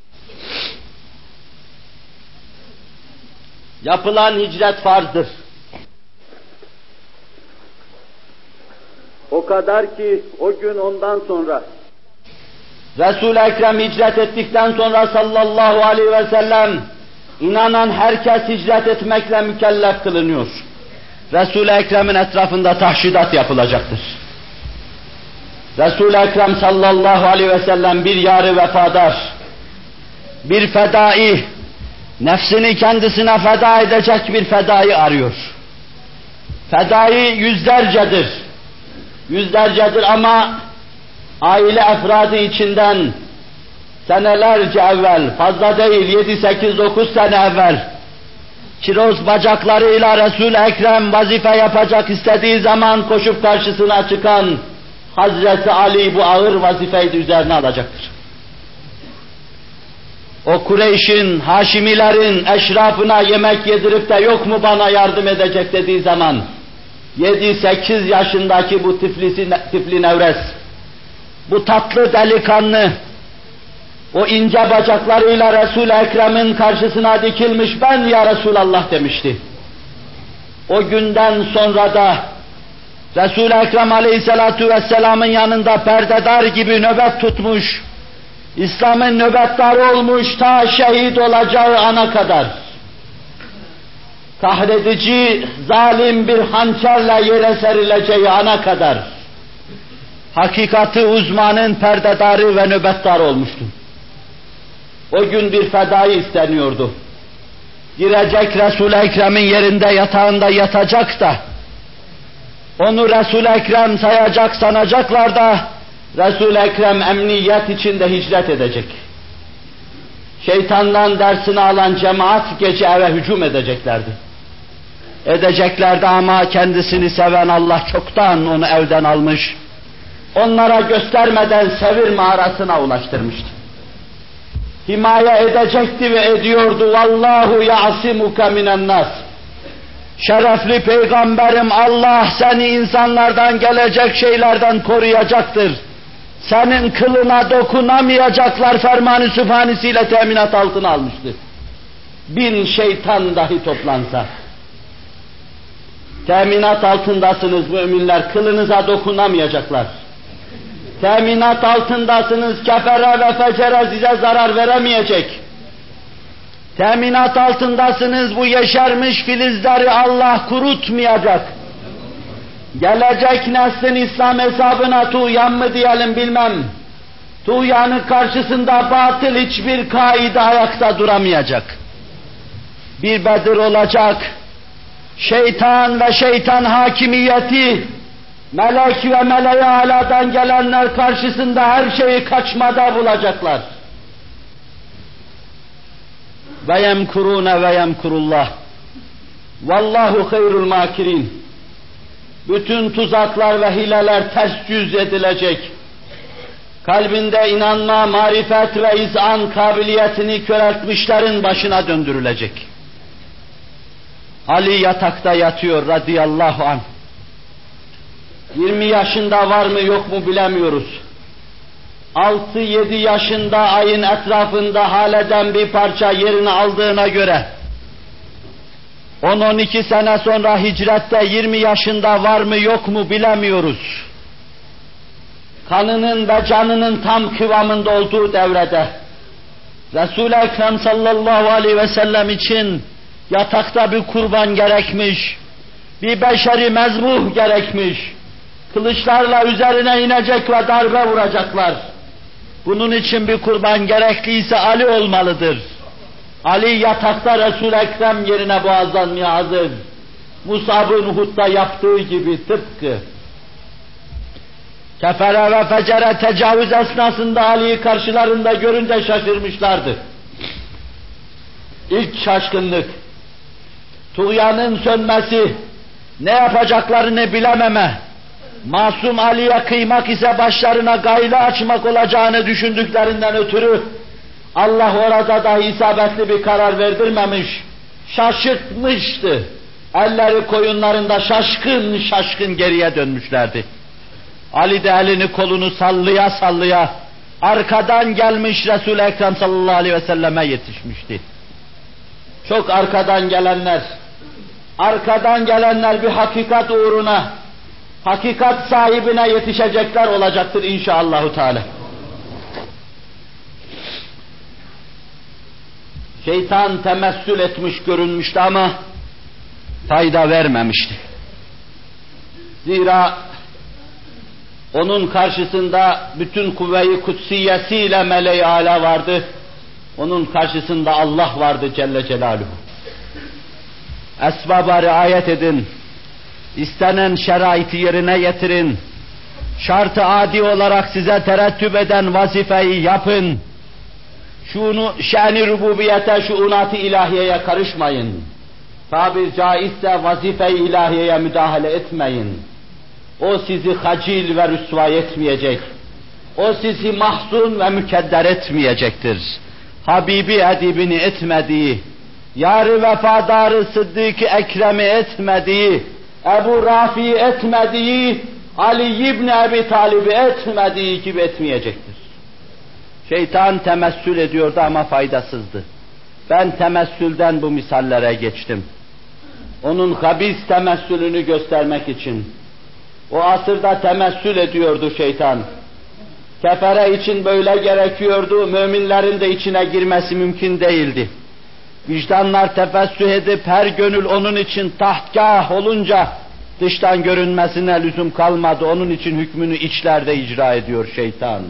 Yapılan hicret farzdır. O kadar ki o gün ondan sonra Resul-i Ekrem hicret ettikten sonra sallallahu aleyhi ve sellem inanan herkes hicret etmekle mükellef kılınıyor. Resul-i Ekrem'in etrafında tahşidat yapılacaktır. Resul-i Ekrem sallallahu aleyhi ve sellem bir yâr-ı vefadar, bir fedai, nefsini kendisine feda edecek bir fedai arıyor. Fedai yüzlercedir. Yüzlercedir ama aile efradı içinden senelerce evvel, fazla değil yedi sekiz dokuz sene evvel, kiroz bacaklarıyla Resul-i Ekrem vazife yapacak istediği zaman koşup karşısına çıkan Hazreti Ali bu ağır vazifeyi de üzerine alacaktır. O Kureyş'in, Haşimilerin eşrafına yemek yedirip de yok mu bana yardım edecek dediği zaman, yedi sekiz yaşındaki bu tiflisi, tifli nevres, bu tatlı delikanlı, o ince bacaklarıyla Resul-i Ekrem'in karşısına dikilmiş, ben ya Resulallah demişti. O günden sonra da Resul-i Ekrem aleyhissalatu vesselamın yanında perdedar gibi nöbet tutmuş, İslam'ın nöbetdarı olmuş ta şehit olacağı ana kadar. Kahredici, zalim bir hançerle yere serileceği ana kadar. Hakikati uzmanın perdedarı ve nöbetdarı olmuştu. O gün bir fedai isteniyordu. Girecek Resul-i Ekrem'in yerinde yatağında yatacak da, onu Resul-i Ekrem sayacak sanacaklar da, Resul-i Ekrem emniyet içinde hicret edecek. Şeytandan dersini alan cemaat gece eve hücum edeceklerdi. Edeceklerdi ama kendisini seven Allah çoktan onu evden almış, onlara göstermeden Sevir mağarasına ulaştırmıştı. Himaye edecekti ve ediyordu. Vallahu ya'simuke minen nas. Şerefli peygamberim, Allah seni insanlardan gelecek şeylerden koruyacaktır. Senin kılına dokunamayacaklar fermanı sübhanesiyle teminat altına almıştır. Bin şeytan dahi toplansa. Teminat altındasınız müminler, kılınıza dokunamayacaklar. Teminat altındasınız, kefere ve fecere size zarar veremeyecek. Teminat altındasınız, bu yeşermiş filizleri Allah kurutmayacak. Gelecek neslin İslam hesabına tuğyan mı diyelim bilmem. Tuğyanın karşısında batıl hiçbir kaide ayakta duramayacak. Bir Bedir olacak, şeytan ve şeytan hakimiyeti, melek ve meleği aladan gelenler karşısında her şeyi kaçmada bulacaklar. Ve yemkurune ve yemkurullah. Vallahu hayrul makirin. Bütün tuzaklar ve hileler ters yüz edilecek. Kalbinde inanma, marifet ve izan kabiliyetini köreltmişlerin başına döndürülecek. Ali yatakta yatıyor radıyallahu anh. yirmi yaşında var mı yok mu bilemiyoruz. altı yedi yaşında ayın etrafında haleden bir parça yerini aldığına göre on on iki sene sonra hicrette yirmi yaşında var mı yok mu bilemiyoruz. Kanının ve canının tam kıvamında olduğu devrede Resul-i Ekrem sallallahu aleyhi ve sellem için yatakta bir kurban gerekmiş, bir beşeri mezmuh gerekmiş, kılıçlarla üzerine inecek ve darbe vuracaklar. Bunun için bir kurban gerekliyse Ali olmalıdır. Ali yatakta Resul-i Ekrem yerine boğazlanmaya hazır. Mus'ab-ı Uhud'da yaptığı gibi tıpkı. Kefere ve fecere tecavüz esnasında Ali'yi karşılarında görünce şaşırmışlardı. İlk şaşkınlık, tuğyanın sönmesi, ne yapacaklarını bilememe, masum Ali'ye kıymak ise başlarına gayle açmak olacağını düşündüklerinden ötürü Allah orada da isabetli bir karar verdirmemiş, şaşırtmıştı. Elleri koyunlarında şaşkın şaşkın geriye dönmüşlerdi. Ali de elini kolunu sallaya sallaya arkadan gelmiş Resul-i Ekrem sallallahu aleyhi ve selleme yetişmişti. Çok arkadan gelenler, arkadan gelenler bir hakikat uğruna, hakikat sahibine yetişecekler olacaktır inşallahü teala. Şeytan temessül etmiş görünmüştü ama fayda vermemişti. Zira onun karşısında bütün kuvve-i kutsiyesiyle meleği âlâ vardı. Onun karşısında Allah vardı Celle Celaluhu. Esbaba riayet edin. İstenen şeraiti yerine getirin. Şart-ı adi olarak size terettüp eden vazifeyi yapın. şunu şen-i rububiyete, şuunat-ı ilahiyeye karışmayın. Tabir caizse vazife-i ilahiyeye müdahale etmeyin. O sizi hacil ve rüsvay etmeyecek. O sizi mahzun ve mükedder etmeyecektir. Habibi edibini etmediği, yar-ı vefadarı Sıddık-ı Ekrem'i etmediği, Ebu Rafi'yi etmediği, Ali İbni Ebi Talib'i etmediği gibi etmeyecektir. Şeytan temessül ediyordu ama faydasızdı. Ben temessülden bu misallere geçtim. Onun habis temessülünü göstermek için. O asırda temessül ediyordu şeytan. Kefere için böyle gerekiyordu, müminlerin de içine girmesi mümkün değildi. Vicdanlar tefessüh edip her gönül onun için tahtgâh olunca dıştan görünmesine lüzum kalmadı. Onun için hükmünü içlerde icra ediyor şeytan.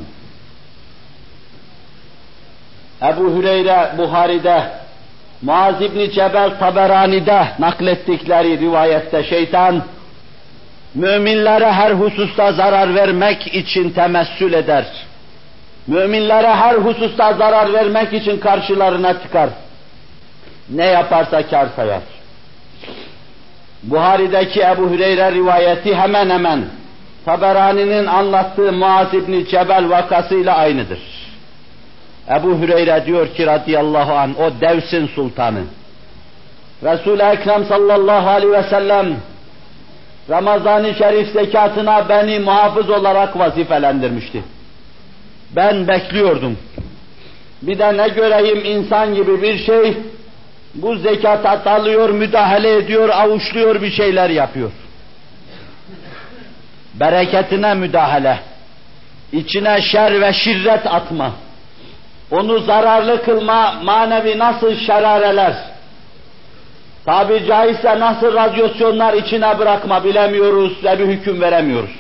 Ebu Hüreyre Buhari'de, Muaz İbni Cebel Taberani'de naklettikleri rivayette şeytan, müminlere her hususta zarar vermek için temessül eder. Müminlere her hususta zarar vermek için karşılarına çıkar. Ne yaparsa kâr sayar. Buhari'deki Ebu Hüreyre rivayeti hemen hemen Taberani'nin anlattığı Muaz İbni Cebel vakasıyla aynıdır. Ebu Hüreyre diyor ki radıyallahu anh, o Devs'in sultanı. Resul-i Ekrem sallallahu aleyhi ve sellem Ramazan-ı Şerif zekatına beni muhafız olarak vazifelendirmişti. Ben bekliyordum. Bir de ne göreyim insan gibi bir şey, bu zekata dalıyor, müdahale ediyor, avuçluyor, bir şeyler yapıyor. Bereketine müdahale, içine şer ve şirret atma, onu zararlı kılma, manevi nasıl şerareler, tabiri caizse nasıl radyasyonlar içine bırakma bilemiyoruz ve bir hüküm veremiyoruz.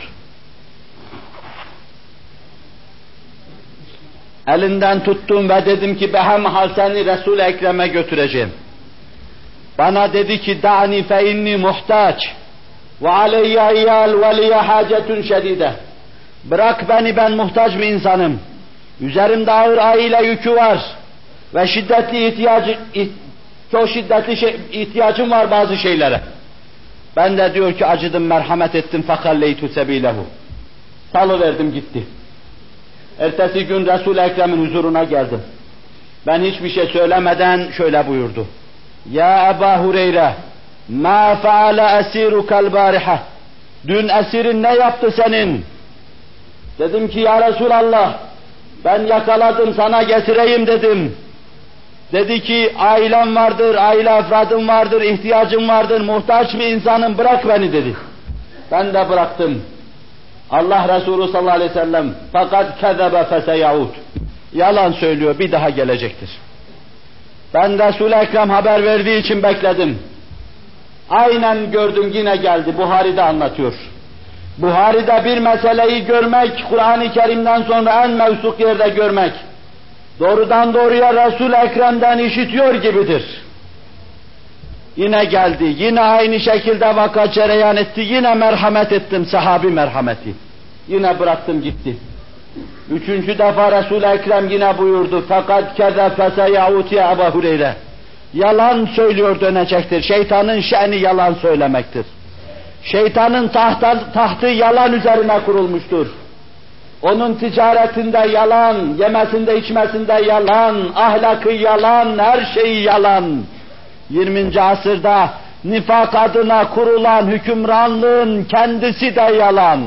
Elinden tuttum ve dedim ki behemhal seni Resul-i Ekrem'e götüreceğim. Bana dedi ki da'ni fe inni muhtaç ve aleyye iyal ve liye hacetun şedide. Bırak beni, ben muhtaç bir insanım. Üzerimde ağır aile yükü var ve şiddetli ihtiyacı, çok şiddetli şey, ihtiyacım var bazı şeylere. Ben de diyor ki acıdım, merhamet ettim, fakalleytu sebilehu. Salıverdim gitti. Ertesi gün Resul-i Ekrem'in huzuruna geldim. Ben hiçbir şey söylemeden şöyle buyurdu. Ya Ebu Hureyre, ma faale esirukal bariha. Dün esirin ne yaptı senin? Dedim ki ya Resulallah, ben yakaladım sana getireyim dedim. Dedi ki ailem vardır, aile efradım vardır, ihtiyacım vardır, muhtaç bir insanım, bırak beni dedi. Ben de bıraktım. Allah Resulü sallallahu aleyhi ve sellem fakat kezebe feseyaud. Yalan söylüyor, bir daha gelecektir. Ben Resul-i Ekrem haber verdiği için bekledim. Aynen gördüm, yine geldi. Buhari'de anlatıyor. Buhari'de bir meseleyi görmek, Kur'an-ı Kerim'den sonra en mevsuk yerde görmek, doğrudan doğruya Resul-i Ekrem'den işitiyor gibidir. Yine geldi, yine aynı şekilde vaka cereyan etti, yine merhamet ettim, sahabi merhameti. Yine bıraktım gitti. Üçüncü defa Resul-i Ekrem yine buyurdu, fakat keze feseyahut ya Ebu Hureyre. Yalan söylüyor, dönecektir. Şeytanın şeni yalan söylemektir. Şeytanın tahta, tahtı yalan üzerine kurulmuştur. Onun ticaretinde yalan, yemesinde içmesinde yalan, ahlakı yalan, her şeyi yalan. yirminci asırda nifak adına kurulan hükümranlığın kendisi de yalan.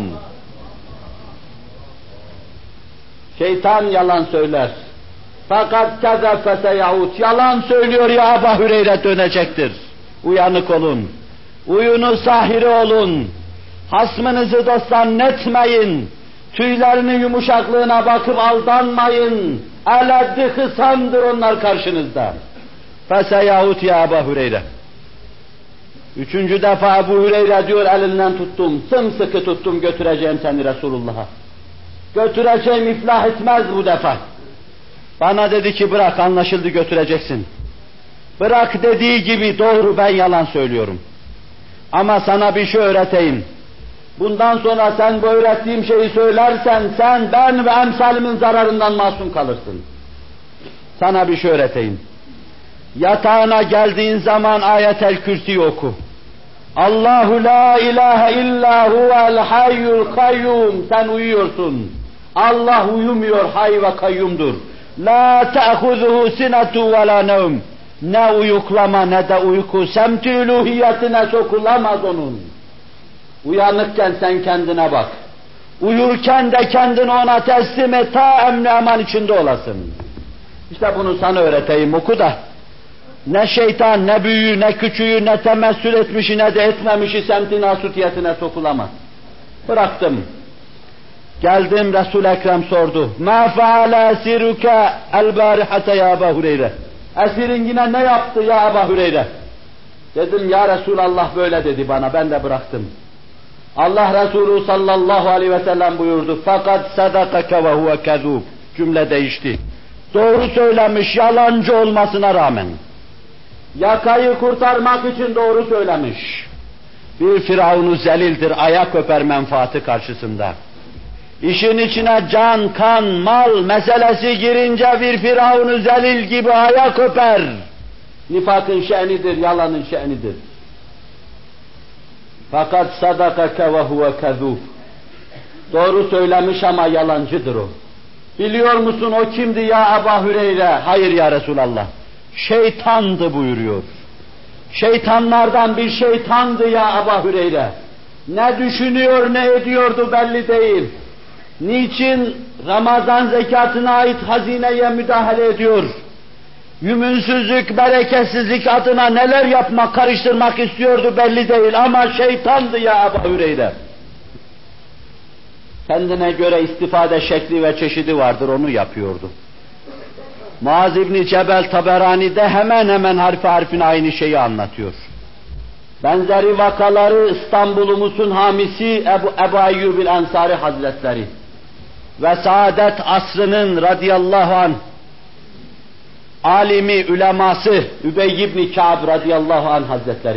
Şeytan yalan söyler. Fakat kezefese yahut yalan söylüyor ya Ebu Hüreyre, dönecektir. Uyanık olun. Uyunu sahiri olun. Hasmınızı dosttan etmeyin. Tüylerinin yumuşaklığına bakıp aldanmayın. Eleddi hısamdır onlar karşınızda. Feseyahut ya Ebu Hüreyre. Üçüncü defa Ebu Hüreyre diyor, elinden tuttum, sımsıkı tuttum, götüreceğim seni Resulullah'a. Götüreceğim, iflah etmez bu defa. Bana dedi ki bırak, anlaşıldı, götüreceksin. Bırak dediği gibi doğru, ben yalan söylüyorum. Ama sana bir şey öğreteyim. Bundan sonra sen bu öğrettiğim şeyi söylersen sen, ben ve emsalimin zararından masum kalırsın. Sana bir şey öğreteyim. Yatağına geldiğin zaman Ayet-el Kürsi oku. Allahu la ilahe illa huvel hayyul kayyum. Sen uyuyorsun. Allah uyumuyor, hay ve kayyumdur. La te'huzuhu sinetu ve la nevm. Ne uyuklama ne de uyku, semti üluhiyetine sokulamaz onun. Uyanıkken sen kendine bak. Uyurken de kendini ona teslim et, ta emni eman içinde olasın. İşte bunu sana öğreteyim, oku da. Ne şeytan, ne büyüğü, ne küçüğü, ne temessül etmişi, ne de etmemişi semtin asutiyetine sokulamaz. Bıraktım. Geldim, Resul-i Ekrem sordu. مَا فَعَلَ اَسِرُكَ الْبَارِحَةَ ya Ebu Hureyre. Esirin yine ne yaptı ya Ebu Hureyre? Dedim, ya Resulallah böyle dedi bana, ben de bıraktım. Allah Resulü sallallahu aleyhi ve sellem buyurdu. Fakat sadakake ve huve kezûb. Cümle değişti. Doğru söylemiş, yalancı olmasına rağmen. Yakayı kurtarmak için doğru söylemiş. Bir Firavun zelildir, ayak öper menfaati karşısında. İşin içine can, kan, mal meselesi girince bir Firavun zelil gibi ayak öper. Nifakın şe'nidir, yalanın şe'nidir. Fakat sadakake ve huve kezûb. Doğru söylemiş ama yalancıdır o. Biliyor musun o kimdi ya Ebu Hureyre? Hayır ya Resulallah. Şeytandı buyuruyor. Şeytanlardan bir şeytandı ya Ebu Hureyre. Ne düşünüyor, ne ediyordu belli değil. Niçin Ramazan zekatına ait hazineye müdahale ediyor? Yümünsüzlük, bereketsizlik adına neler yapmak, karıştırmak istiyordu belli değil ama şeytandı ya Ebu Hureyre. Kendine göre istifade şekli ve çeşidi vardır, onu yapıyordu. Muaz İbni Cebel Taberani'de hemen hemen harfi harfine aynı şeyi anlatıyor. Benzeri vakaları İstanbul'umuzun hamisi Ebu, Ebu Eyyubil Ensari Hazretleri ve saadet asrının radıyallahu anh alimi, üleması Übey ibn Kâb radıyallahu anh Hazretleri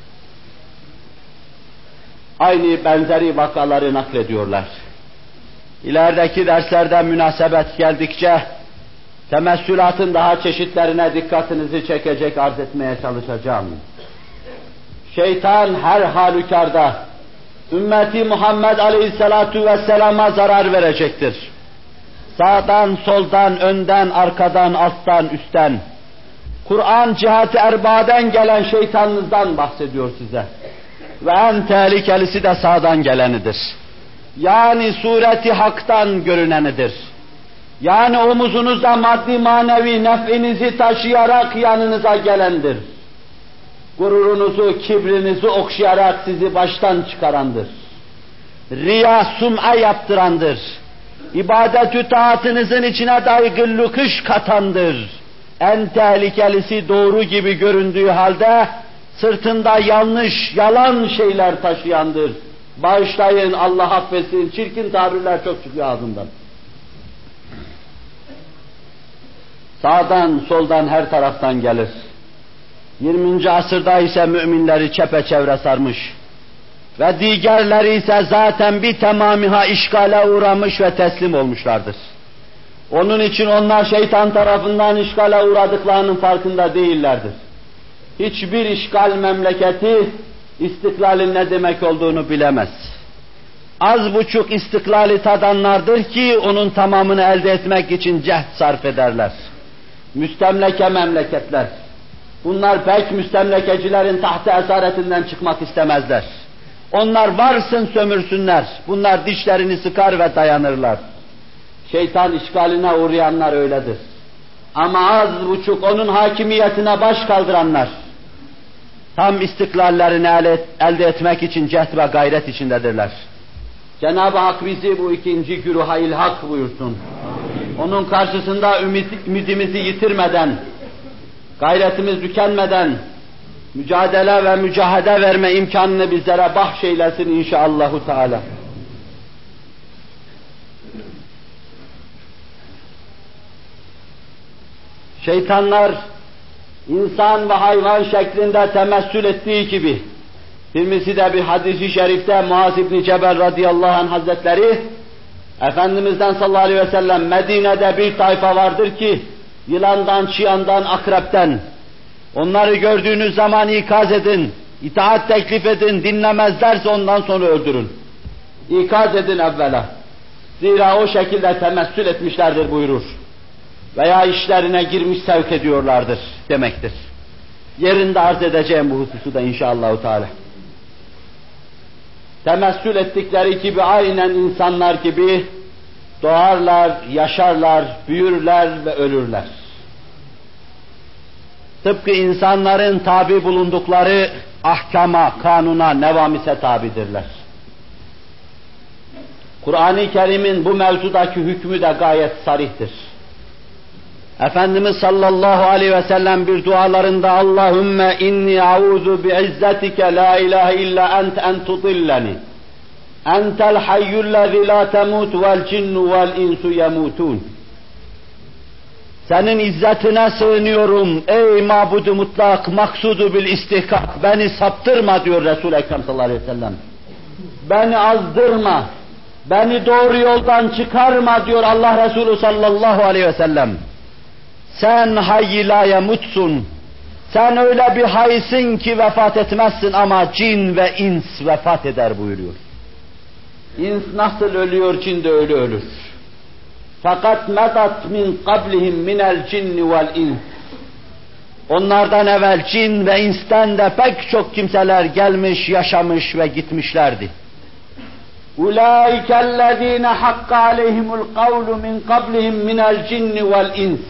aynı benzeri vakaları naklediyorlar. İlerideki derslerde münasebet geldikçe temessülatın daha çeşitlerine dikkatinizi çekecek, arz etmeye çalışacağım. Şeytan her halükarda ümmeti Muhammed Aleyhisselatu Vesselam'a zarar verecektir. Sağdan, soldan, önden, arkadan, alttan, üstten. Kur'an cihat-ı erbaden gelen şeytanınızdan bahsediyor size. Ve en tehlikelisi de sağdan gelenidir. Yani sureti haktan görünenidir. Yani omuzunuzda maddi manevi nef'inizi taşıyarak yanınıza gelendir. Gururunuzu, kibrinizi okşayarak sizi baştan çıkarandır. Riya, sum'a yaptırandır. İbadet-ü taatınızın içine dahi gıllukış katandır. En tehlikelisi doğru gibi göründüğü halde sırtında yanlış, yalan şeyler taşıyandır. Bağışlayın, Allah affetsin, çirkin tabirler çok çıkıyor ağzından. Sağdan, soldan, her taraftan gelir. yirminci asırda ise müminleri çepeçevre sarmış. Ve diğerleri ise zaten bir tamamiha işgale uğramış ve teslim olmuşlardır. Onun için onlar şeytan tarafından işgale uğradıklarının farkında değillerdir. Hiçbir işgal memleketi istiklalin ne demek olduğunu bilemez. Az buçuk istiklali tadanlardır ki onun tamamını elde etmek için cehd sarf ederler. Müstemleke memleketler. Bunlar pek müstemlekecilerin tahtı esaretinden çıkmak istemezler. Onlar varsın sömürsünler. Bunlar dişlerini sıkar ve dayanırlar. Şeytan işgaline uğrayanlar öyledir. Ama az buçuk onun hakimiyetine baş kaldıranlar, tam istiklallerini elde etmek için cehd ve gayret içindedirler. Cenab-ı Hak bizi bu ikinci güruha ilhak buyursun. Onun karşısında ümit, ümidimizi yitirmeden, gayretimiz tükenmeden, mücadele ve mücahede verme imkanını bizlere bahşeylesin inşallahü teala. Şeytanlar, insan ve hayvan şeklinde temessül ettiği gibi, Tirmizi'de bir hadis-i şerifte Muaz İbni Cebel radıyallahu anh Hazretleri, Efendimiz'den sallallahu aleyhi ve sellem, Medine'de bir tayfa vardır ki, yılandan, çıyandan, akrepten. Onları gördüğünüz zaman ikaz edin, itaat teklif edin, dinlemezlerse ondan sonra öldürün. İkaz edin evvela. Zira o şekilde temessül etmişlerdir buyurur. Veya işlerine girmiş sevk ediyorlardır demektir. Yerinde arz edeceğim bu hususu da inşallah Teala. Temessül ettikleri gibi aynen insanlar gibi doğarlar, yaşarlar, büyürler ve ölürler. Tıpkı insanların tabi bulundukları ahkama, kanuna, nevamise tabidirler. Kur'an-ı Kerim'in bu mevzudaki hükmü de gayet sarihtir. Efendimiz sallallahu aleyhi ve sellem bir dualarında Allahümme inni a'udhu bi'izzetike la ilahe illa ent en tudilleni. Entel hayyullezî la temut vel cinnu vel insu yemutun. Senin izzetine sığınıyorum ey mabudu mutlak, maksudu bil istihkak. Beni saptırma diyor Resul-i Ekrem sallallahu aleyhi ve sellem. Beni azdırma, beni doğru yoldan çıkarma diyor Allah Resulü sallallahu aleyhi ve sellem. Sen hayy la yemutsun. Sen öyle bir haysin ki vefat etmezsin ama cin ve ins vefat eder buyuruyor. İns nasıl ölüyor, cin de öyle ölür. Fakat medat min qablihim minel cinni vel ins. Onlardan evvel cin ve insten de pek çok kimseler gelmiş, yaşamış ve gitmişlerdi. Ulaikellezine hakka aleyhimul kavlu min qablihim minel cinni vel ins.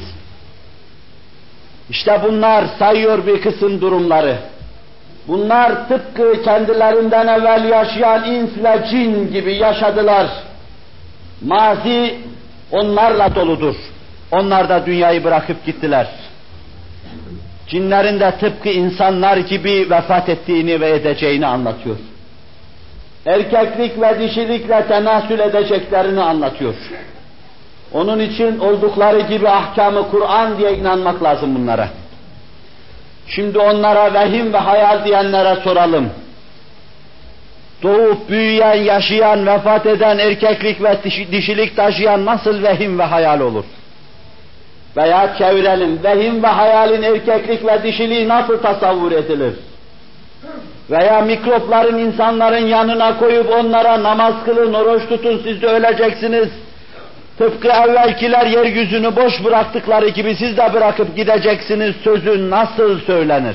İşte bunlar sayıyor bir kısım durumları. Bunlar tıpkı kendilerinden evvel yaşayan ins ve cin gibi yaşadılar. Mazi onlarla doludur. Onlar da dünyayı bırakıp gittiler. Cinlerin de tıpkı insanlar gibi vefat ettiğini ve edeceğini anlatıyor. Erkeklik ve dişilikle tenasül edeceklerini anlatıyor. Onun için oldukları gibi ahkamı Kur'an diye inanmak lazım bunlara. Şimdi onlara vehim ve hayal diyenlere soralım. Doğup büyüyen, yaşayan, vefat eden, erkeklik ve dişilik taşıyan nasıl vehim ve hayal olur? Veya çevirelim, vehim ve hayalin erkeklik ve dişiliği nasıl tasavvur edilir? Veya mikropların insanların yanına koyup onlara namaz kılın, oruç tutun, siz de öleceksiniz. Tıpkı evvelkiler yeryüzünü boş bıraktıkları gibi siz de bırakıp gideceksiniz sözü nasıl söylenir?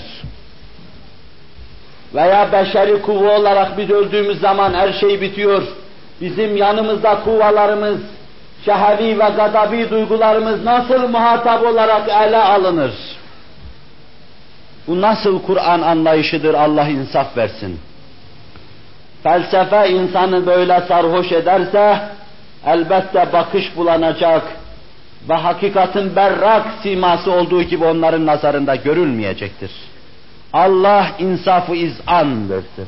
Veya beşeri kuvve olarak biz öldüğümüz zaman her şey bitiyor. Bizim yanımızda kuvvalarımız, şehevi ve gadabi duygularımız nasıl muhatap olarak ele alınır? Bu nasıl Kur'an anlayışıdır, Allah insaf versin. Felsefe insanı böyle sarhoş ederse, elbette bakış bulanacak ve hakikatin berrak siması olduğu gibi onların nazarında görülmeyecektir. Allah insafı izan versin.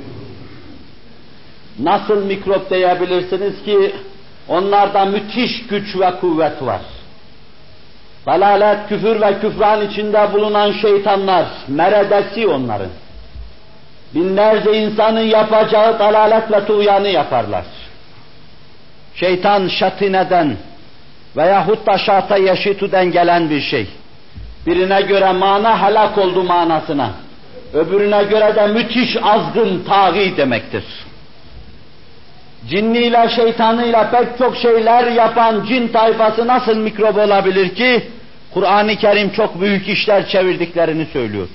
Nasıl mikrop diyebilirsiniz ki onlarda müthiş güç ve kuvvet var. Dalalet, küfür ve küfran içinde bulunan şeytanlar, meredesi onların. Binlerce insanın yapacağı dalalet ve tuğyanı yaparlar. Şeytan şatineden veyahut da şata yeşituden gelen bir şey. Birine göre mana helak oldu manasına, öbürüne göre de müthiş azgın, tağî demektir. Cinniyle, şeytanıyla pek çok şeyler yapan cin tayfası nasıl mikrop olabilir ki? Kur'an-ı Kerim çok büyük işler çevirdiklerini söylüyor.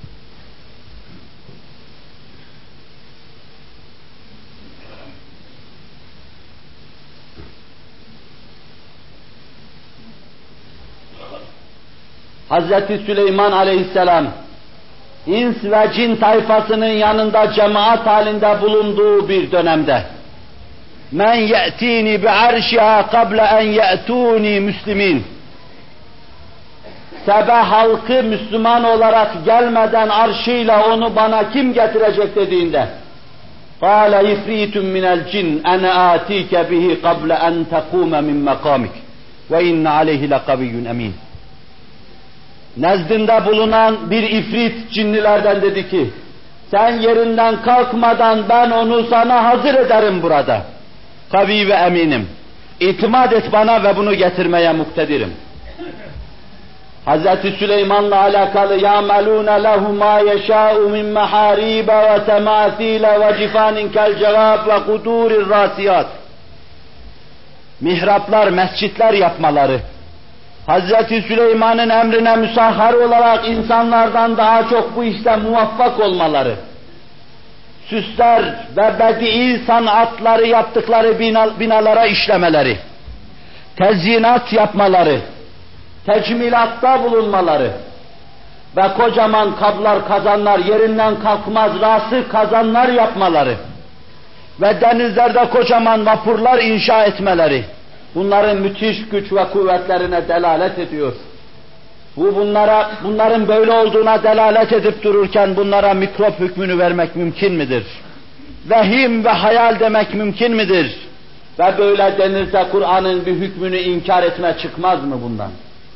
Hazreti Süleyman aleyhisselam, ins ve cin tayfasının yanında cemaat halinde bulunduğu bir dönemde, men ye'tini bi'arşiha qabla en ye'tuni müslimin, Sebe halkı Müslüman olarak gelmeden arşıyla onu bana kim getirecek dediğinde, قَالَ اِفْرِيتٌ مِنَ الْجِنِّ اَنَا آتِيكَ بِهِ قَبْلَ اَنْ تَقُومَ مِنْ مَقَامِكَ وَاِنَّ عَلَيْهِ لَقَوِيٌّ اَمِينٌ. Nezdinde bulunan bir ifrit cinnilerden dedi ki, sen yerinden kalkmadan ben onu sana hazır ederim burada. Kavi ve eminim. İtimat et bana ve bunu getirmeye muktedirim. Hazreti Süleyman'la alakalı يَعْمَلُونَ لَهُ مَا يَشَاءُ مِنْ مَحَارِيبَ وَتَمَاثِيلَ وَجِفَانٍ كَالْجَوَابِ وَقُدُورِ الرَّاسِيَاتِ. Mihraplar, mescitler yapmaları, Hazreti Süleyman'ın emrine müsahhar olarak insanlardan daha çok bu işte muvaffak olmaları, süsler ve bedii sanatları yaptıkları bina, binalara işlemeleri, tezyinat yapmaları, tecmilatta bulunmaları ve kocaman kablar, kazanlar, yerinden kalkmaz rası kazanlar yapmaları ve denizlerde kocaman vapurlar inşa etmeleri, bunların müthiş güç ve kuvvetlerine delalet ediyor. Bu bunlara, bunların böyle olduğuna delalet edip dururken bunlara mikrop hükmünü vermek mümkün midir? Vehim ve hayal demek mümkün midir? Ve böyle denirse Kur'an'ın bir hükmünü inkar etme çıkmaz mı bundan?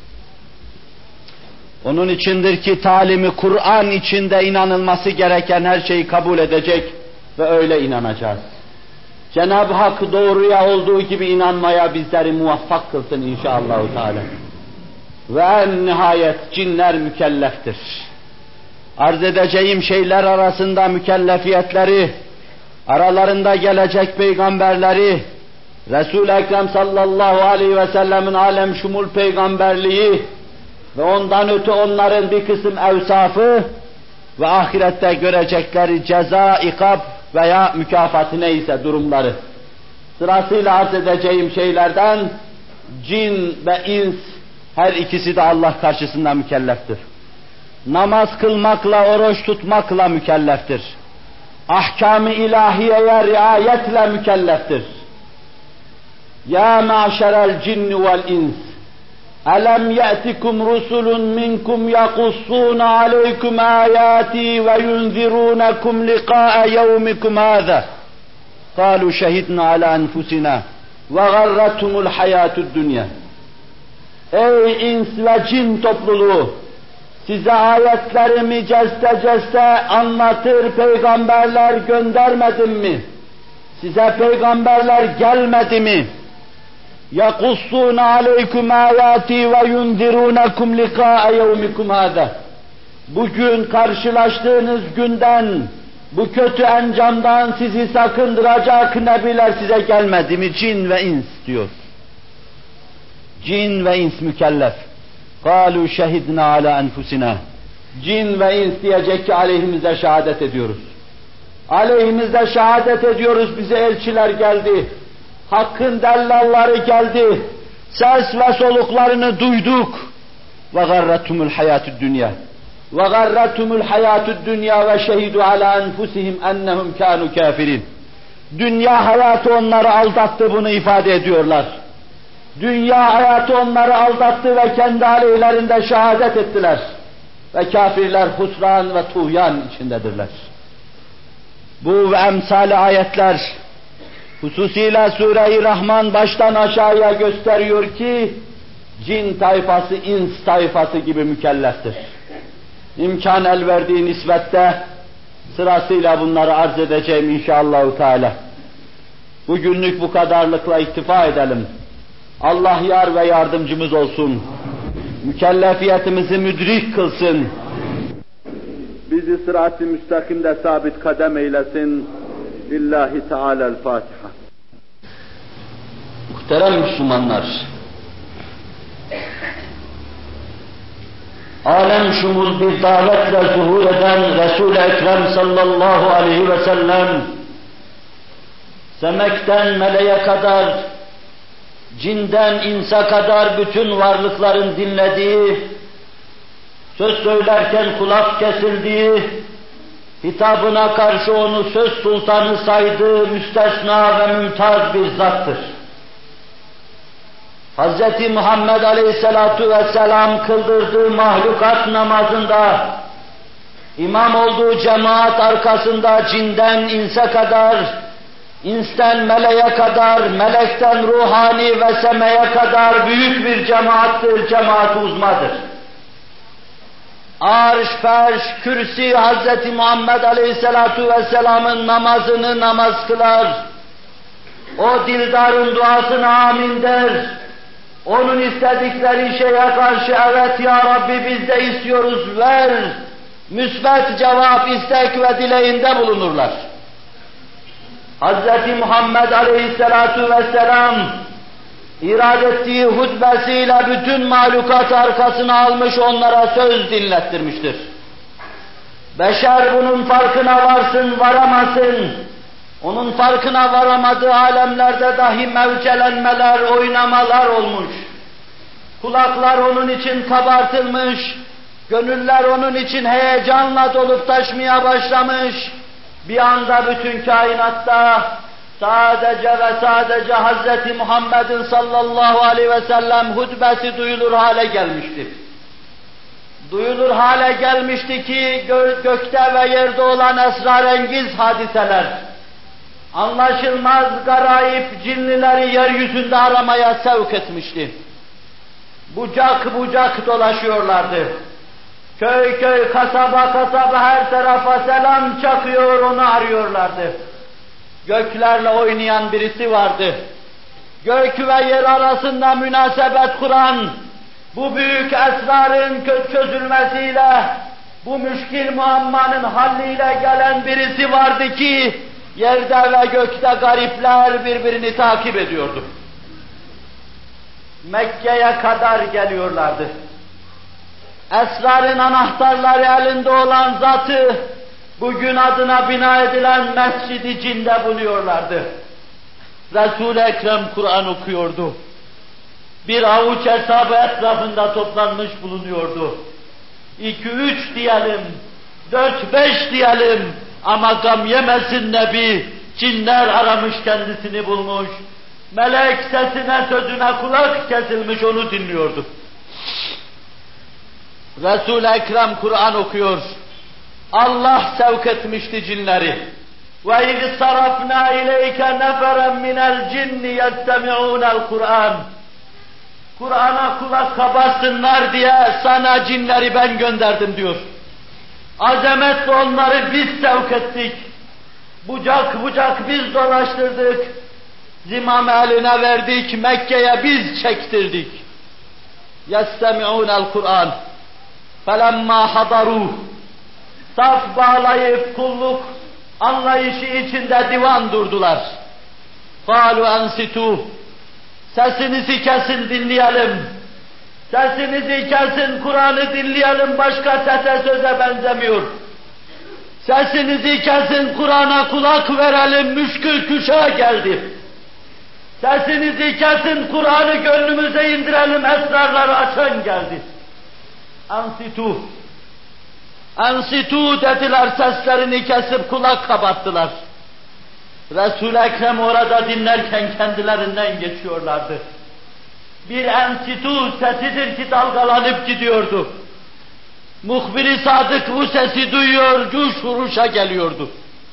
Onun içindir ki talimi Kur'an içinde inanılması gereken her şeyi kabul edecek ve öyle inanacağız. Cenab-ı Hak doğruya olduğu gibi inanmaya bizleri muvaffak kılsın inşallahü teala. Ve en nihayet cinler mükelleftir. Arz edeceğim şeyler arasında mükellefiyetleri, aralarında gelecek peygamberleri, Resul-i Ekrem sallallahu aleyhi ve sellemin alem şumul peygamberliği ve ondan öte onların bir kısım evsafı ve ahirette görecekleri ceza, ikab veya mükafatı neyse durumları. Sırasıyla arz edeceğim şeylerden cin ve ins her ikisi de Allah karşısında mükelleftir. Namaz kılmakla, oruç tutmakla mükelleftir. Ahkam-ı ilahiyeye riayetle mükelleftir. Ya ma'şerel cinni vel ins Elem ye'tikum rusulun minkum yakussuna aleykum ayati ve yunzirunakum liqa'a yevmikum hâzâ. Kâlu şehidna ala enfusina ve garratumul hayâtud dünya. Ey ins ve cin topluluğu! Size ayetlerimi ceste ceste anlatır peygamberler göndermedim mi? Size peygamberler gelmedi mi? يَقُصُّونَ عَلَيْكُمْ آيَاتِي وَيُنْذِرُونَكُمْ لِقَاءَ يَوْمِكُمْ هَذَا. Bugün karşılaştığınız günden, bu kötü encamdan sizi sakındıracak nebiler size gelmedi mi? Cin ve ins diyor. Cin ve ins mükellef. قَالُوا شَهِدْنَا عَلَى أَنْفُسِنَا. Cin ve ins diyecek ki aleyhimizde şehadet ediyoruz. Aleyhimizde şehadet ediyoruz, bize elçiler geldi. Hakkın dellalları geldi. Ses ve soluklarını duyduk. Ve garratumul hayatud dünya. Ve garratumul hayatud dünya ve şehidu ala enfusihim ennehum kanu kafirin. Dünya hayatı onları aldattı, bunu ifade ediyorlar. Dünya hayatı onları aldattı ve kendi aleyhlerinde şehadet ettiler. Ve kafirler husran ve tuğyan içindedirler. Bu ve emsali ayetler hususiyle Sure-i Rahman baştan aşağıya gösteriyor ki cin tayfası, ins tayfası gibi mükelleftir. İmkan el verdiği nispette sırasıyla bunları arz edeceğim inşallahü teala. Bugünlük bu kadarlıkla iktifa edelim. Allah yar ve yardımcımız olsun. Mükellefiyetimizi müdrik kılsın. Bizi sırat-ı müstakimde sabit kadem eylesin. Lillahi Teala'l-Fatiha. Muhterem Müslümanlar, alem şumul bir davetle zuhur eden Resul-i Ekrem sallallahu aleyhi ve sellem, semekten meleğe kadar, cinden insa kadar bütün varlıkların dinlediği, söz söylerken kulak kesildiği, hitabına karşı onu söz sultanı saydığı müstesna ve mümtaz bir zattır. Hz. Muhammed Aleyhisselatu Vesselam kıldırdığı mahlukat namazında, imam olduğu cemaat arkasında cinden inse kadar, insten meleğe kadar, melekten ruhani ve semeye kadar büyük bir cemaattir, cemaat-ı uzmadır. Arş, ferş, kürsi Hz. Muhammed Aleyhisselatu Vesselam'ın namazını namaz kılar. O dildarın duasına amin der. onun istedikleri şeye karşı evet ya Rabbi biz de istiyoruz ver, müsbet cevap, istek ve dileğinde bulunurlar. Hz. Muhammed Aleyhisselatu Vesselam irad ettiği hutbesiyle bütün mahlukat arkasına almış onlara söz dinlettirmiştir. Beşer bunun farkına varsın varamasın, onun farkına varamadığı alemlerde dahi mevcelenmeler, oynamalar olmuş. Kulaklar onun için kabartılmış, gönüller onun için heyecanla dolup taşmaya başlamış. Bir anda bütün kainatta sadece ve sadece Hz. Muhammed'in sallallahu aleyhi ve sellem hutbesi duyulur hale gelmiştir. Duyulur hale gelmişti ki gö gökte ve yerde olan esrarengiz hadiseler, anlaşılmaz garayip cinlileri yeryüzünde aramaya sevk etmişti. Bucak bucak dolaşıyorlardı. Köy köy, kasaba kasaba her tarafa selam çakıyor, onu arıyorlardı. Göklerle oynayan birisi vardı. Gök ve yer arasında münasebet kuran, bu büyük esrarın çözülmesiyle, bu müşkil muammanın halliyle gelen birisi vardı ki, yerde ve gökte garipler birbirini takip ediyordu. Mekke'ye kadar geliyorlardı. Esrarın anahtarları elinde olan zatı, bugün adına bina edilen Mescid-i Cin'de buluyorlardı. Resul-i Ekrem Kur'an okuyordu. Bir avuç hesabı etrafında toplanmış bulunuyordu. İki üç diyelim, dört beş diyelim ama gam yemesin Nebi, cinler aramış kendisini bulmuş. Melek sesine sözüne kulak kesilmiş onu dinliyordu. Resul-i Ekrem Kur'an okuyor. Allah sevk etmişti cinleri. Ve iz sarafna ileyke neferen minel cinni yestemi'unel Kur'an. Kur'an'a kulak kabarsınlar diye sana cinleri ben gönderdim diyor. Azametle onları biz sevk ettik. Bucak bucak biz dolaştırdık. Zimam eline verdik, Mekke'ye biz çektirdik. يَسْتَمِعُونَ الْقُرْآنِ فَلَمَّا حَضَرُوهُ Saf bağlayıp kulluk anlayışı içinde divan durdular. قَالُوا أَنْسِتُوا Sesinizi kesin dinleyelim. Sesinizi kesin, Kur'an'ı dinleyelim, başka sese söze benzemiyor. Sesinizi kesin, Kur'an'a kulak verelim, müşkül kuşa geldi. Sesinizi kesin, Kur'an'ı gönlümüze indirelim, esrarları açan geldi. Ansitu, ansitu dediler, seslerini kesip kulak kabarttılar. Resul-i Ekrem orada dinlerken kendilerinden geçiyorlardı. Bir ensitu sesidir ki dalgalanıp gidiyordu. Muhbir-i Sadık bu sesi duyuyor, cuş vuruşa geliyordu.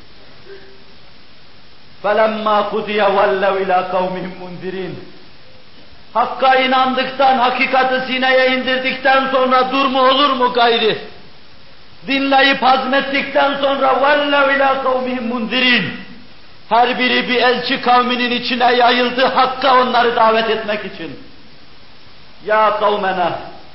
فَلَمَّا قُدِيَ وَلَّوْ اِلَى قَوْمِهِمْ مُنْذِرِينَ Hakka inandıktan, hakikati sineye indirdikten sonra dur mu olur mu gayri? Dinleyip hazmettikten sonra وَلَّوْ اِلَى قَوْمِهِمْ مُنْذِرِينَ Her biri bir elçi kavminin içine yayıldı, Hakk'a onları davet etmek için. Ya kavmena,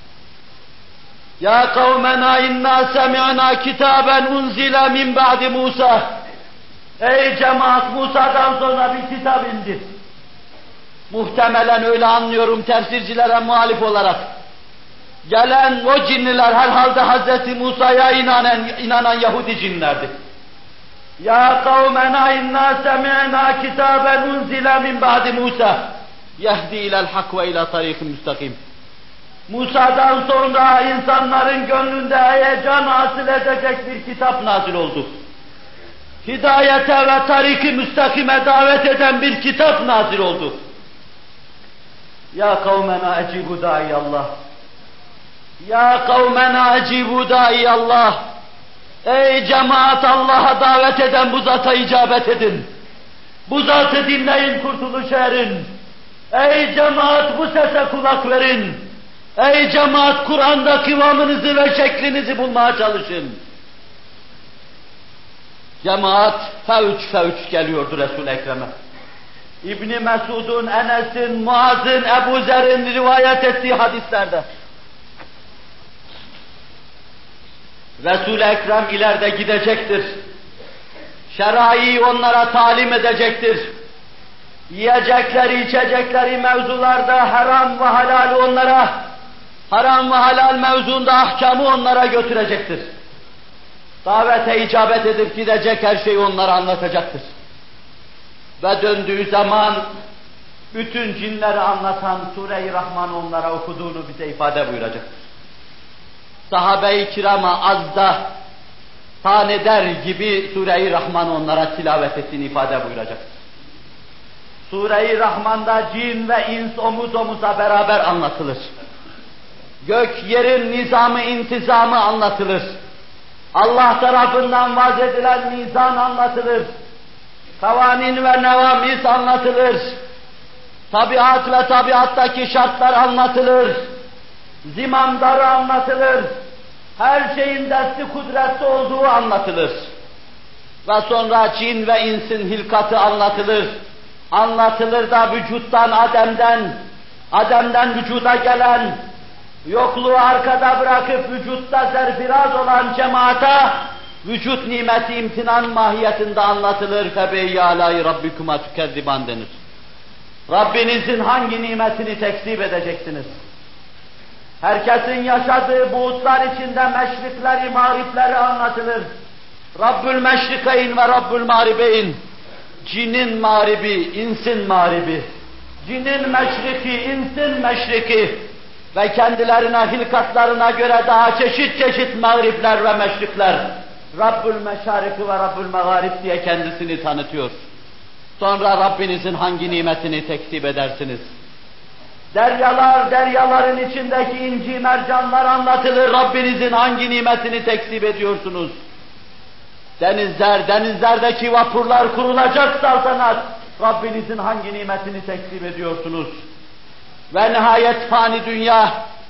ya kavmena inna semi'na kitaben unzila min ba'di Musa. Ey cemaat, Musa'dan sonra bir kitap indi. Muhtemelen öyle anlıyorum tefsircilere muhalif olarak. Gelen o cinliler herhalde Hazreti Musa'ya inanan, inanan Yahudi cinlerdi. Ya kavmena inna semi'na kitaben unzila min ba'di Musa yehdi ila'l hak ve ila tariqin müstakim. Musa'dan sonra insanların gönlünde heyecan hasıl edecek bir kitap nazil oldu. Hidayete ve tarik-i müstakime davet eden bir kitap nazil oldu. Ya kavmena ecibu da'iyallah. Ya kavmena ecibu da'iyallah. Ey cemaat, Allah'a davet eden bu zata icabet edin. Bu zatı dinleyin, kurtuluş erin. Ey cemaat, bu sese kulak verin. Ey cemaat, Kur'an'da kıvamınızı ve şeklinizi bulmaya çalışın. Cemaat fevç fevç geliyordu Resul-i Ekrem'e. İbn Mesud'un, Enes'in, Muaz'ın, Ebu Zer'in rivayet ettiği hadislerde. Resul-i Ekrem ileride gidecektir. Şerai'yi onlara talim edecektir. Yiyecekleri, içecekleri mevzularda haram ve halal onlara, haram ve halal mevzuunda ahkamı onlara götürecektir. Davete icabet edip gidecek, her şeyi onlara anlatacaktır. Ve döndüğü zaman bütün cinleri anlatan Sure-i Rahman onlara okuduğunu bize ifade buyuracaktır. Sahabe-i kirama az da taneder gibi Sure-i Rahman onlara tilavet ettiğini ifade buyuracaktır. Sure-i Rahman'da cin ve ins omuz omuza beraber anlatılır. Gök yerin nizamı, intizamı anlatılır. Allah tarafından vaz edilen mizan anlatılır. Kavanin ve nevamis anlatılır. Tabiat ve tabiattaki şartlar anlatılır. Zimamdarı anlatılır. Her şeyin desti kudretli olduğu anlatılır. Ve sonra cin ve insin hilkatı anlatılır. Anlatılır da vücuttan Adem'den, Adem'den vücuda gelen, yokluğu arkada bırakıp vücutta zerfiraz olan cemaata, vücut nimeti imtinan mahiyetinde anlatılır. فَبَيَّ عَلَيْ رَبِّكُمَا تُكَذِّبَانْ denir. Rabbinizin hangi nimetini tekzip edeceksiniz? Herkesin yaşadığı buğutlar içinde meşrikleri, mağripleri anlatılır. Rabbül meşrikeyn ve Rabbül mağribeyn. Cinin mağribi, insin mağribi. Cinin meşriki, insin meşriki. Ve kendilerine, hilkatlarına göre daha çeşit çeşit mağripler ve meşrikler. Rabbül meşariki ve Rabbül mağarib diye kendisini tanıtıyor. Sonra Rabbinizin hangi nimetini tekzip edersiniz? Deryalar, deryaların içindeki inci mercanlar anlatılır. Rabbinizin hangi nimetini tekzip ediyorsunuz? Denizler, denizlerdeki vapurlar kurulacak saltanat. Rabbinizin hangi nimetini tekzip ediyorsunuz? Ve nihayet fani dünya,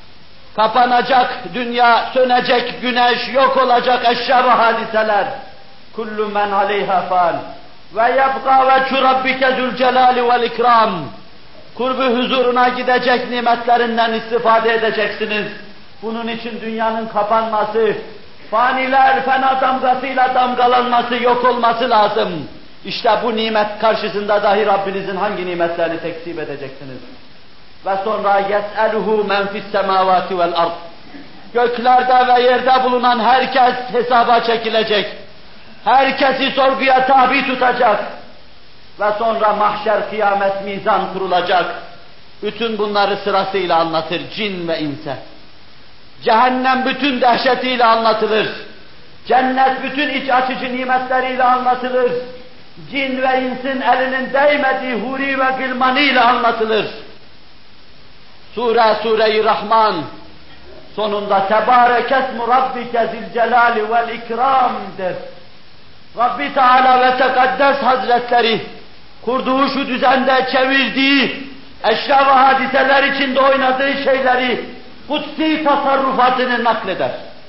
kapanacak dünya, sönecek güneş, yok olacak eşya ve hadiseler. Kullu men aleyha fan. Ve yebqa veçhu rabbike zülcelali vel ikram. Kurbu huzuruna gidecek nimetlerinden istifade edeceksiniz. Bunun için dünyanın kapanması, faniler fena damgasıyla damgalanması, yok olması lazım. İşte bu nimet karşısında dahi Rabbinizin hangi nimetlerini tekzip edeceksiniz? Ve sonra yes'eluhu men fis semavati vel ard. Göklerde ve yerde bulunan herkes hesaba çekilecek. Herkesi sorguya tabi tutacak. Ve sonra mahşer, kıyamet, mizan kurulacak. Bütün bunları sırasıyla anlatır cin ve inse. Cehennem bütün dehşetiyle anlatılır. Cennet bütün iç açıcı nimetleriyle anlatılır. Cin ve insin elinin değmediği huri ve gılmanıyla anlatılır. Sure, Sure-i Rahman sonunda Tebârekesmu Rabbike zilcelâli vel ikram'dir. Rabbi Teala ve Tekaddes Hazretleri kurduğu şu düzende çevirdiği eşya ve hadiseler içinde oynadığı şeyleri kutsi tasarrufatını nakleder.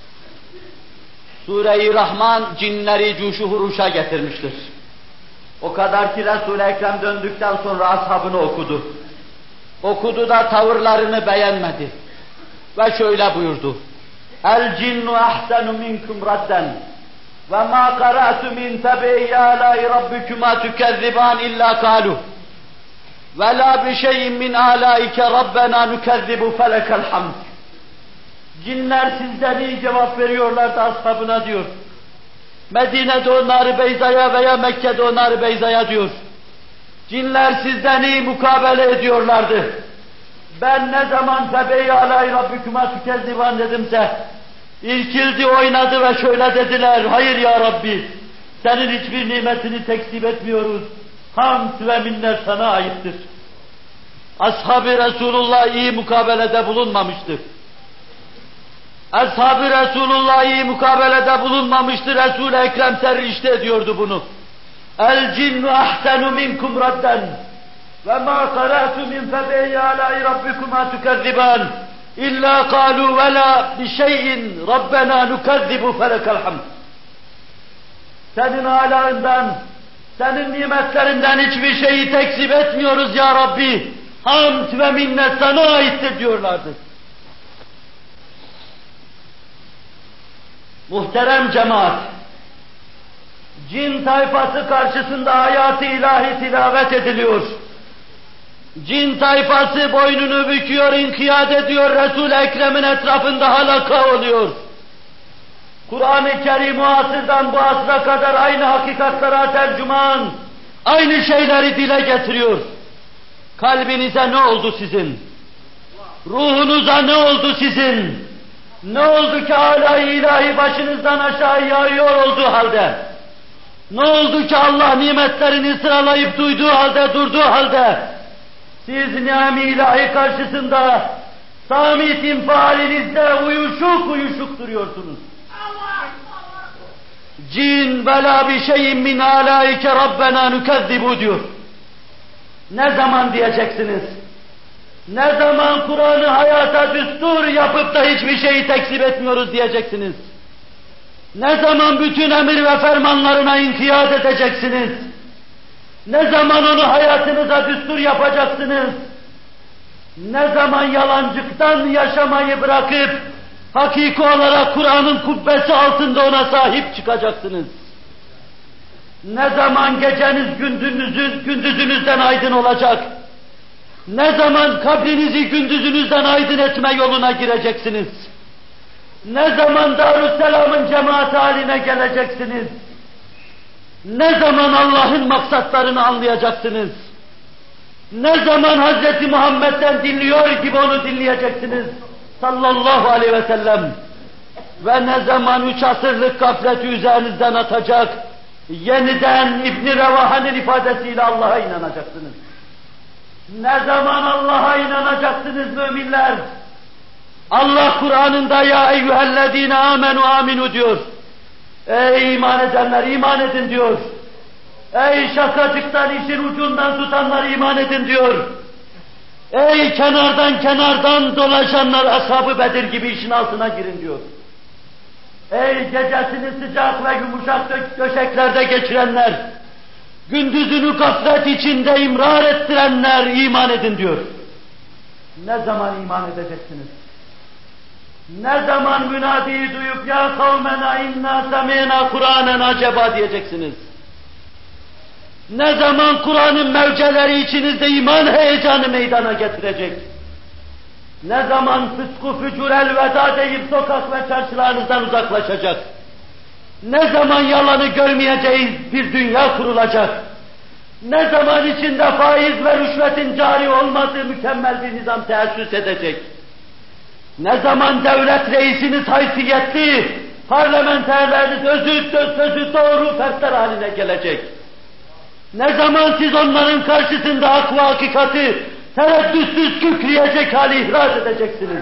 Sure-i Rahman cinleri cuşu huruşa getirmiştir. O kadar ki Resul-i Ekrem döndükten sonra ashabını okudu. Okudu da tavırlarını beğenmedi. Ve şöyle buyurdu. El cinnu ahsenu minkum radden ve ma qara'tu min tabi'i alâi rabbikuma tükezziban illa kalu ve la bi şeyin min alâike rabbena nükezzibu felekel hamd. Cinler sizden iyi cevap veriyorlardı ashabına diyor. Medine'de o Nar-ı Beyza'ya veya Mekke'de o Nar-ı Beyza'ya diyor. Cinler sizden iyi mukabele ediyorlardı. Ben ne zaman Febe-i alâi rabbikuma tükezziban dedimse, irkildi, oynadı ve şöyle dediler, hayır ya Rabbi, senin hiçbir nimetini tekzip etmiyoruz. Hamd ve minnet sana aittir. Ashab-ı Resulullah iyi mukabelede bulunmamıştır. Ashab-ı Resulullah iyi mukabelede bulunmamıştır. Resul-i Ekrem serrişte ediyordu bunu. El cinnu ahsenu minkum radden ve ma qara'tu min febeyi alâi rabbikuma tükezziban illa kâlu ve la bi şeyin rabbena nükezzibu felekel hamd. Senin alâından senin nimetlerinden hiçbir şeyi tekzip etmiyoruz ya Rabbi. Hamd ve minnet sana aittir diyorlardı. Muhterem cemaat, cin tayfası karşısında ayat-ı ilahi tilavet ediliyor. Cin tayfası boynunu büküyor, inkiyat ediyor, Resul-i Ekrem'in etrafında halaka oluyor. Kur'an-ı Kerim o asırdan bu asra kadar aynı hakikatlara tercüman, aynı şeyleri dile getiriyor. Kalbinize ne oldu sizin? Ruhunuza ne oldu sizin? Ne oldu ki âlâ-i ilahi başınızdan aşağı yağıyor olduğu halde? Ne oldu ki Allah nimetlerini sıralayıp duyduğu halde, durduğu halde, siz ni'am-i ilahi karşısında samit infialinizde uyuşuk uyuşuk duruyorsunuz? Cin bela bir şeyin min âlâike Rabbena nükezzibu diyor. Ne zaman diyeceksiniz? Ne zaman Kur'an'ı hayata düstur yapıp da hiçbir şeyi tekzip etmiyoruz diyeceksiniz? Ne zaman bütün emir ve fermanlarına inkiyat edeceksiniz? Ne zaman onu hayatınıza düstur yapacaksınız? Ne zaman yalancıktan yaşamayı bırakıp hakiki olarak Kur'an'ın kubbesi altında ona sahip çıkacaksınız? Ne zaman geceniz gündüzünüzün, gündüzünüzden aydın olacak? Ne zaman kabrinizi gündüzünüzden aydın etme yoluna gireceksiniz? Ne zaman Darüsselam'ın cemaati haline geleceksiniz? Ne zaman Allah'ın maksatlarını anlayacaksınız? Ne zaman Hazreti Muhammed'den dinliyor gibi onu dinleyeceksiniz? Sallallahu aleyhi ve sellem. Ve ne zaman üç asırlık gafleti üzerinizden atacak, yeniden İbn-i Revaha'nın ifadesiyle Allah'a inanacaksınız? Ne zaman Allah'a inanacaksınız müminler? Allah Kur'an'ında ya eyyühellezine amenu aminu diyor. Ey iman edenler iman edin diyor. Ey şakacıktan işin ucundan tutanlar iman edin diyor. Ey kenardan kenardan dolaşanlar ashab-ı Bedir gibi işin altına girin diyor. Ey gecesini sıcak ve yumuşak döşeklerde geçirenler, gündüzünü gaflet içinde imrar ettirenler iman edin diyor. Ne zaman iman edeceksiniz? Ne zaman münadiyi duyup ya kavmena inna semina Kur'anen acaba diyeceksiniz? Ne zaman Kur'an'ın mevceleri içinizde iman heyecanı meydana getirecek? Ne zaman fıskı fücur elveda deyip sokak ve çarşılarınızdan uzaklaşacak? Ne zaman yalanı görmeyeceğiz bir dünya kurulacak? Ne zaman içinde faiz ve rüşvetin cari olmadığı mükemmel bir nizam teessüs edecek? Ne zaman devlet reisiniz haysiyetli, parlamenterleriniz özü, sözü doğru fertler haline gelecek? Ne zaman siz onların karşısında hak ve hakikati tereddütsüz kükreyecek hali ihraz edeceksiniz?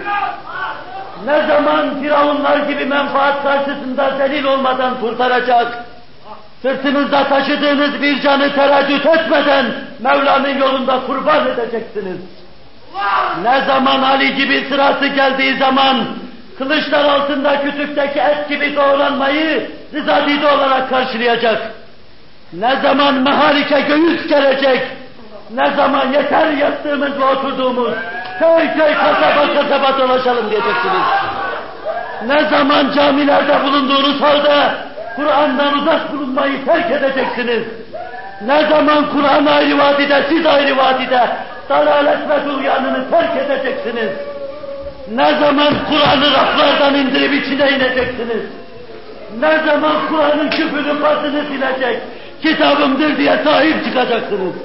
Ne zaman firavunlar gibi menfaat karşısında zelil olmadan kurtaracak, sırtınızda taşıdığınız bir canı tereddüt etmeden Mevla'nın yolunda kurban edeceksiniz? Ne zaman Ali gibi sırası geldiği zaman kılıçlar altında kütükteki et gibi doğranmayı rızadide olarak karşılayacak? Ne zaman mehalike göğüs gelecek? Ne zaman yeter yattığımız ve oturduğumuz köy köy kasaba kasaba dolaşalım diyeceksiniz? Ne zaman camilerde bulunduğunuz halde Kur'an'dan uzak bulunmayı terk edeceksiniz? Ne zaman Kur'an ayrı vadide, siz ayrı vadide dalalet ve tuğyanını terk edeceksiniz? Ne zaman Kur'an'ı raflardan indirip içine ineceksiniz? Ne zaman Kur'an'ın küfünü pasını silecek, kitabımdır diye sahip çıkacaksınız?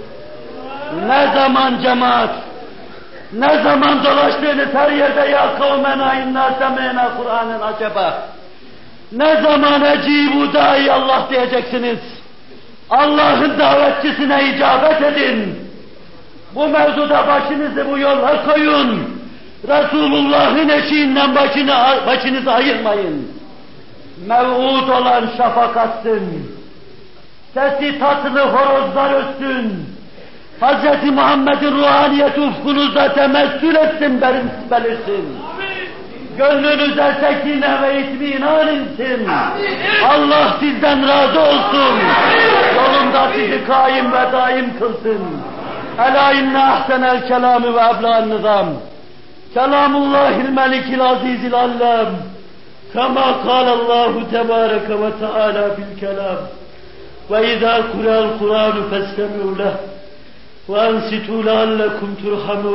Ne zaman cemaat, ne zaman dolaştığınız her yerde ya kavmena inna semena Kur'an'ın acaba? Ne zaman ecibu dahi Allah diyeceksiniz? Allah'ın davetçisine icabet edin. Bu mevzuda başınızı bu yola koyun. Resulullah'ın eşiğinden başını, başınızı ayırmayın. Mev'ud olan şafak atsın. Sesi tatlı horozlar ötsün. Hz. Muhammed'in ruhaniyeti ufkunuzda temessül etsin, belirsin. Gönlünüze sekine ve itminan insin. Allah sizden razı olsun. Yolun yolunda sizi kaim ve daim kılsın. Ela inne ahsenel kelâmi ve ebla'n nizam. Kelamullahil melikil azizil allem. Kama kâlallahu tebâreke ve teâlâ fil kelâm. Ve izâ kurâ'l Kur'ânu festemi'û leh. Ve ensitû leallekum turhamûn.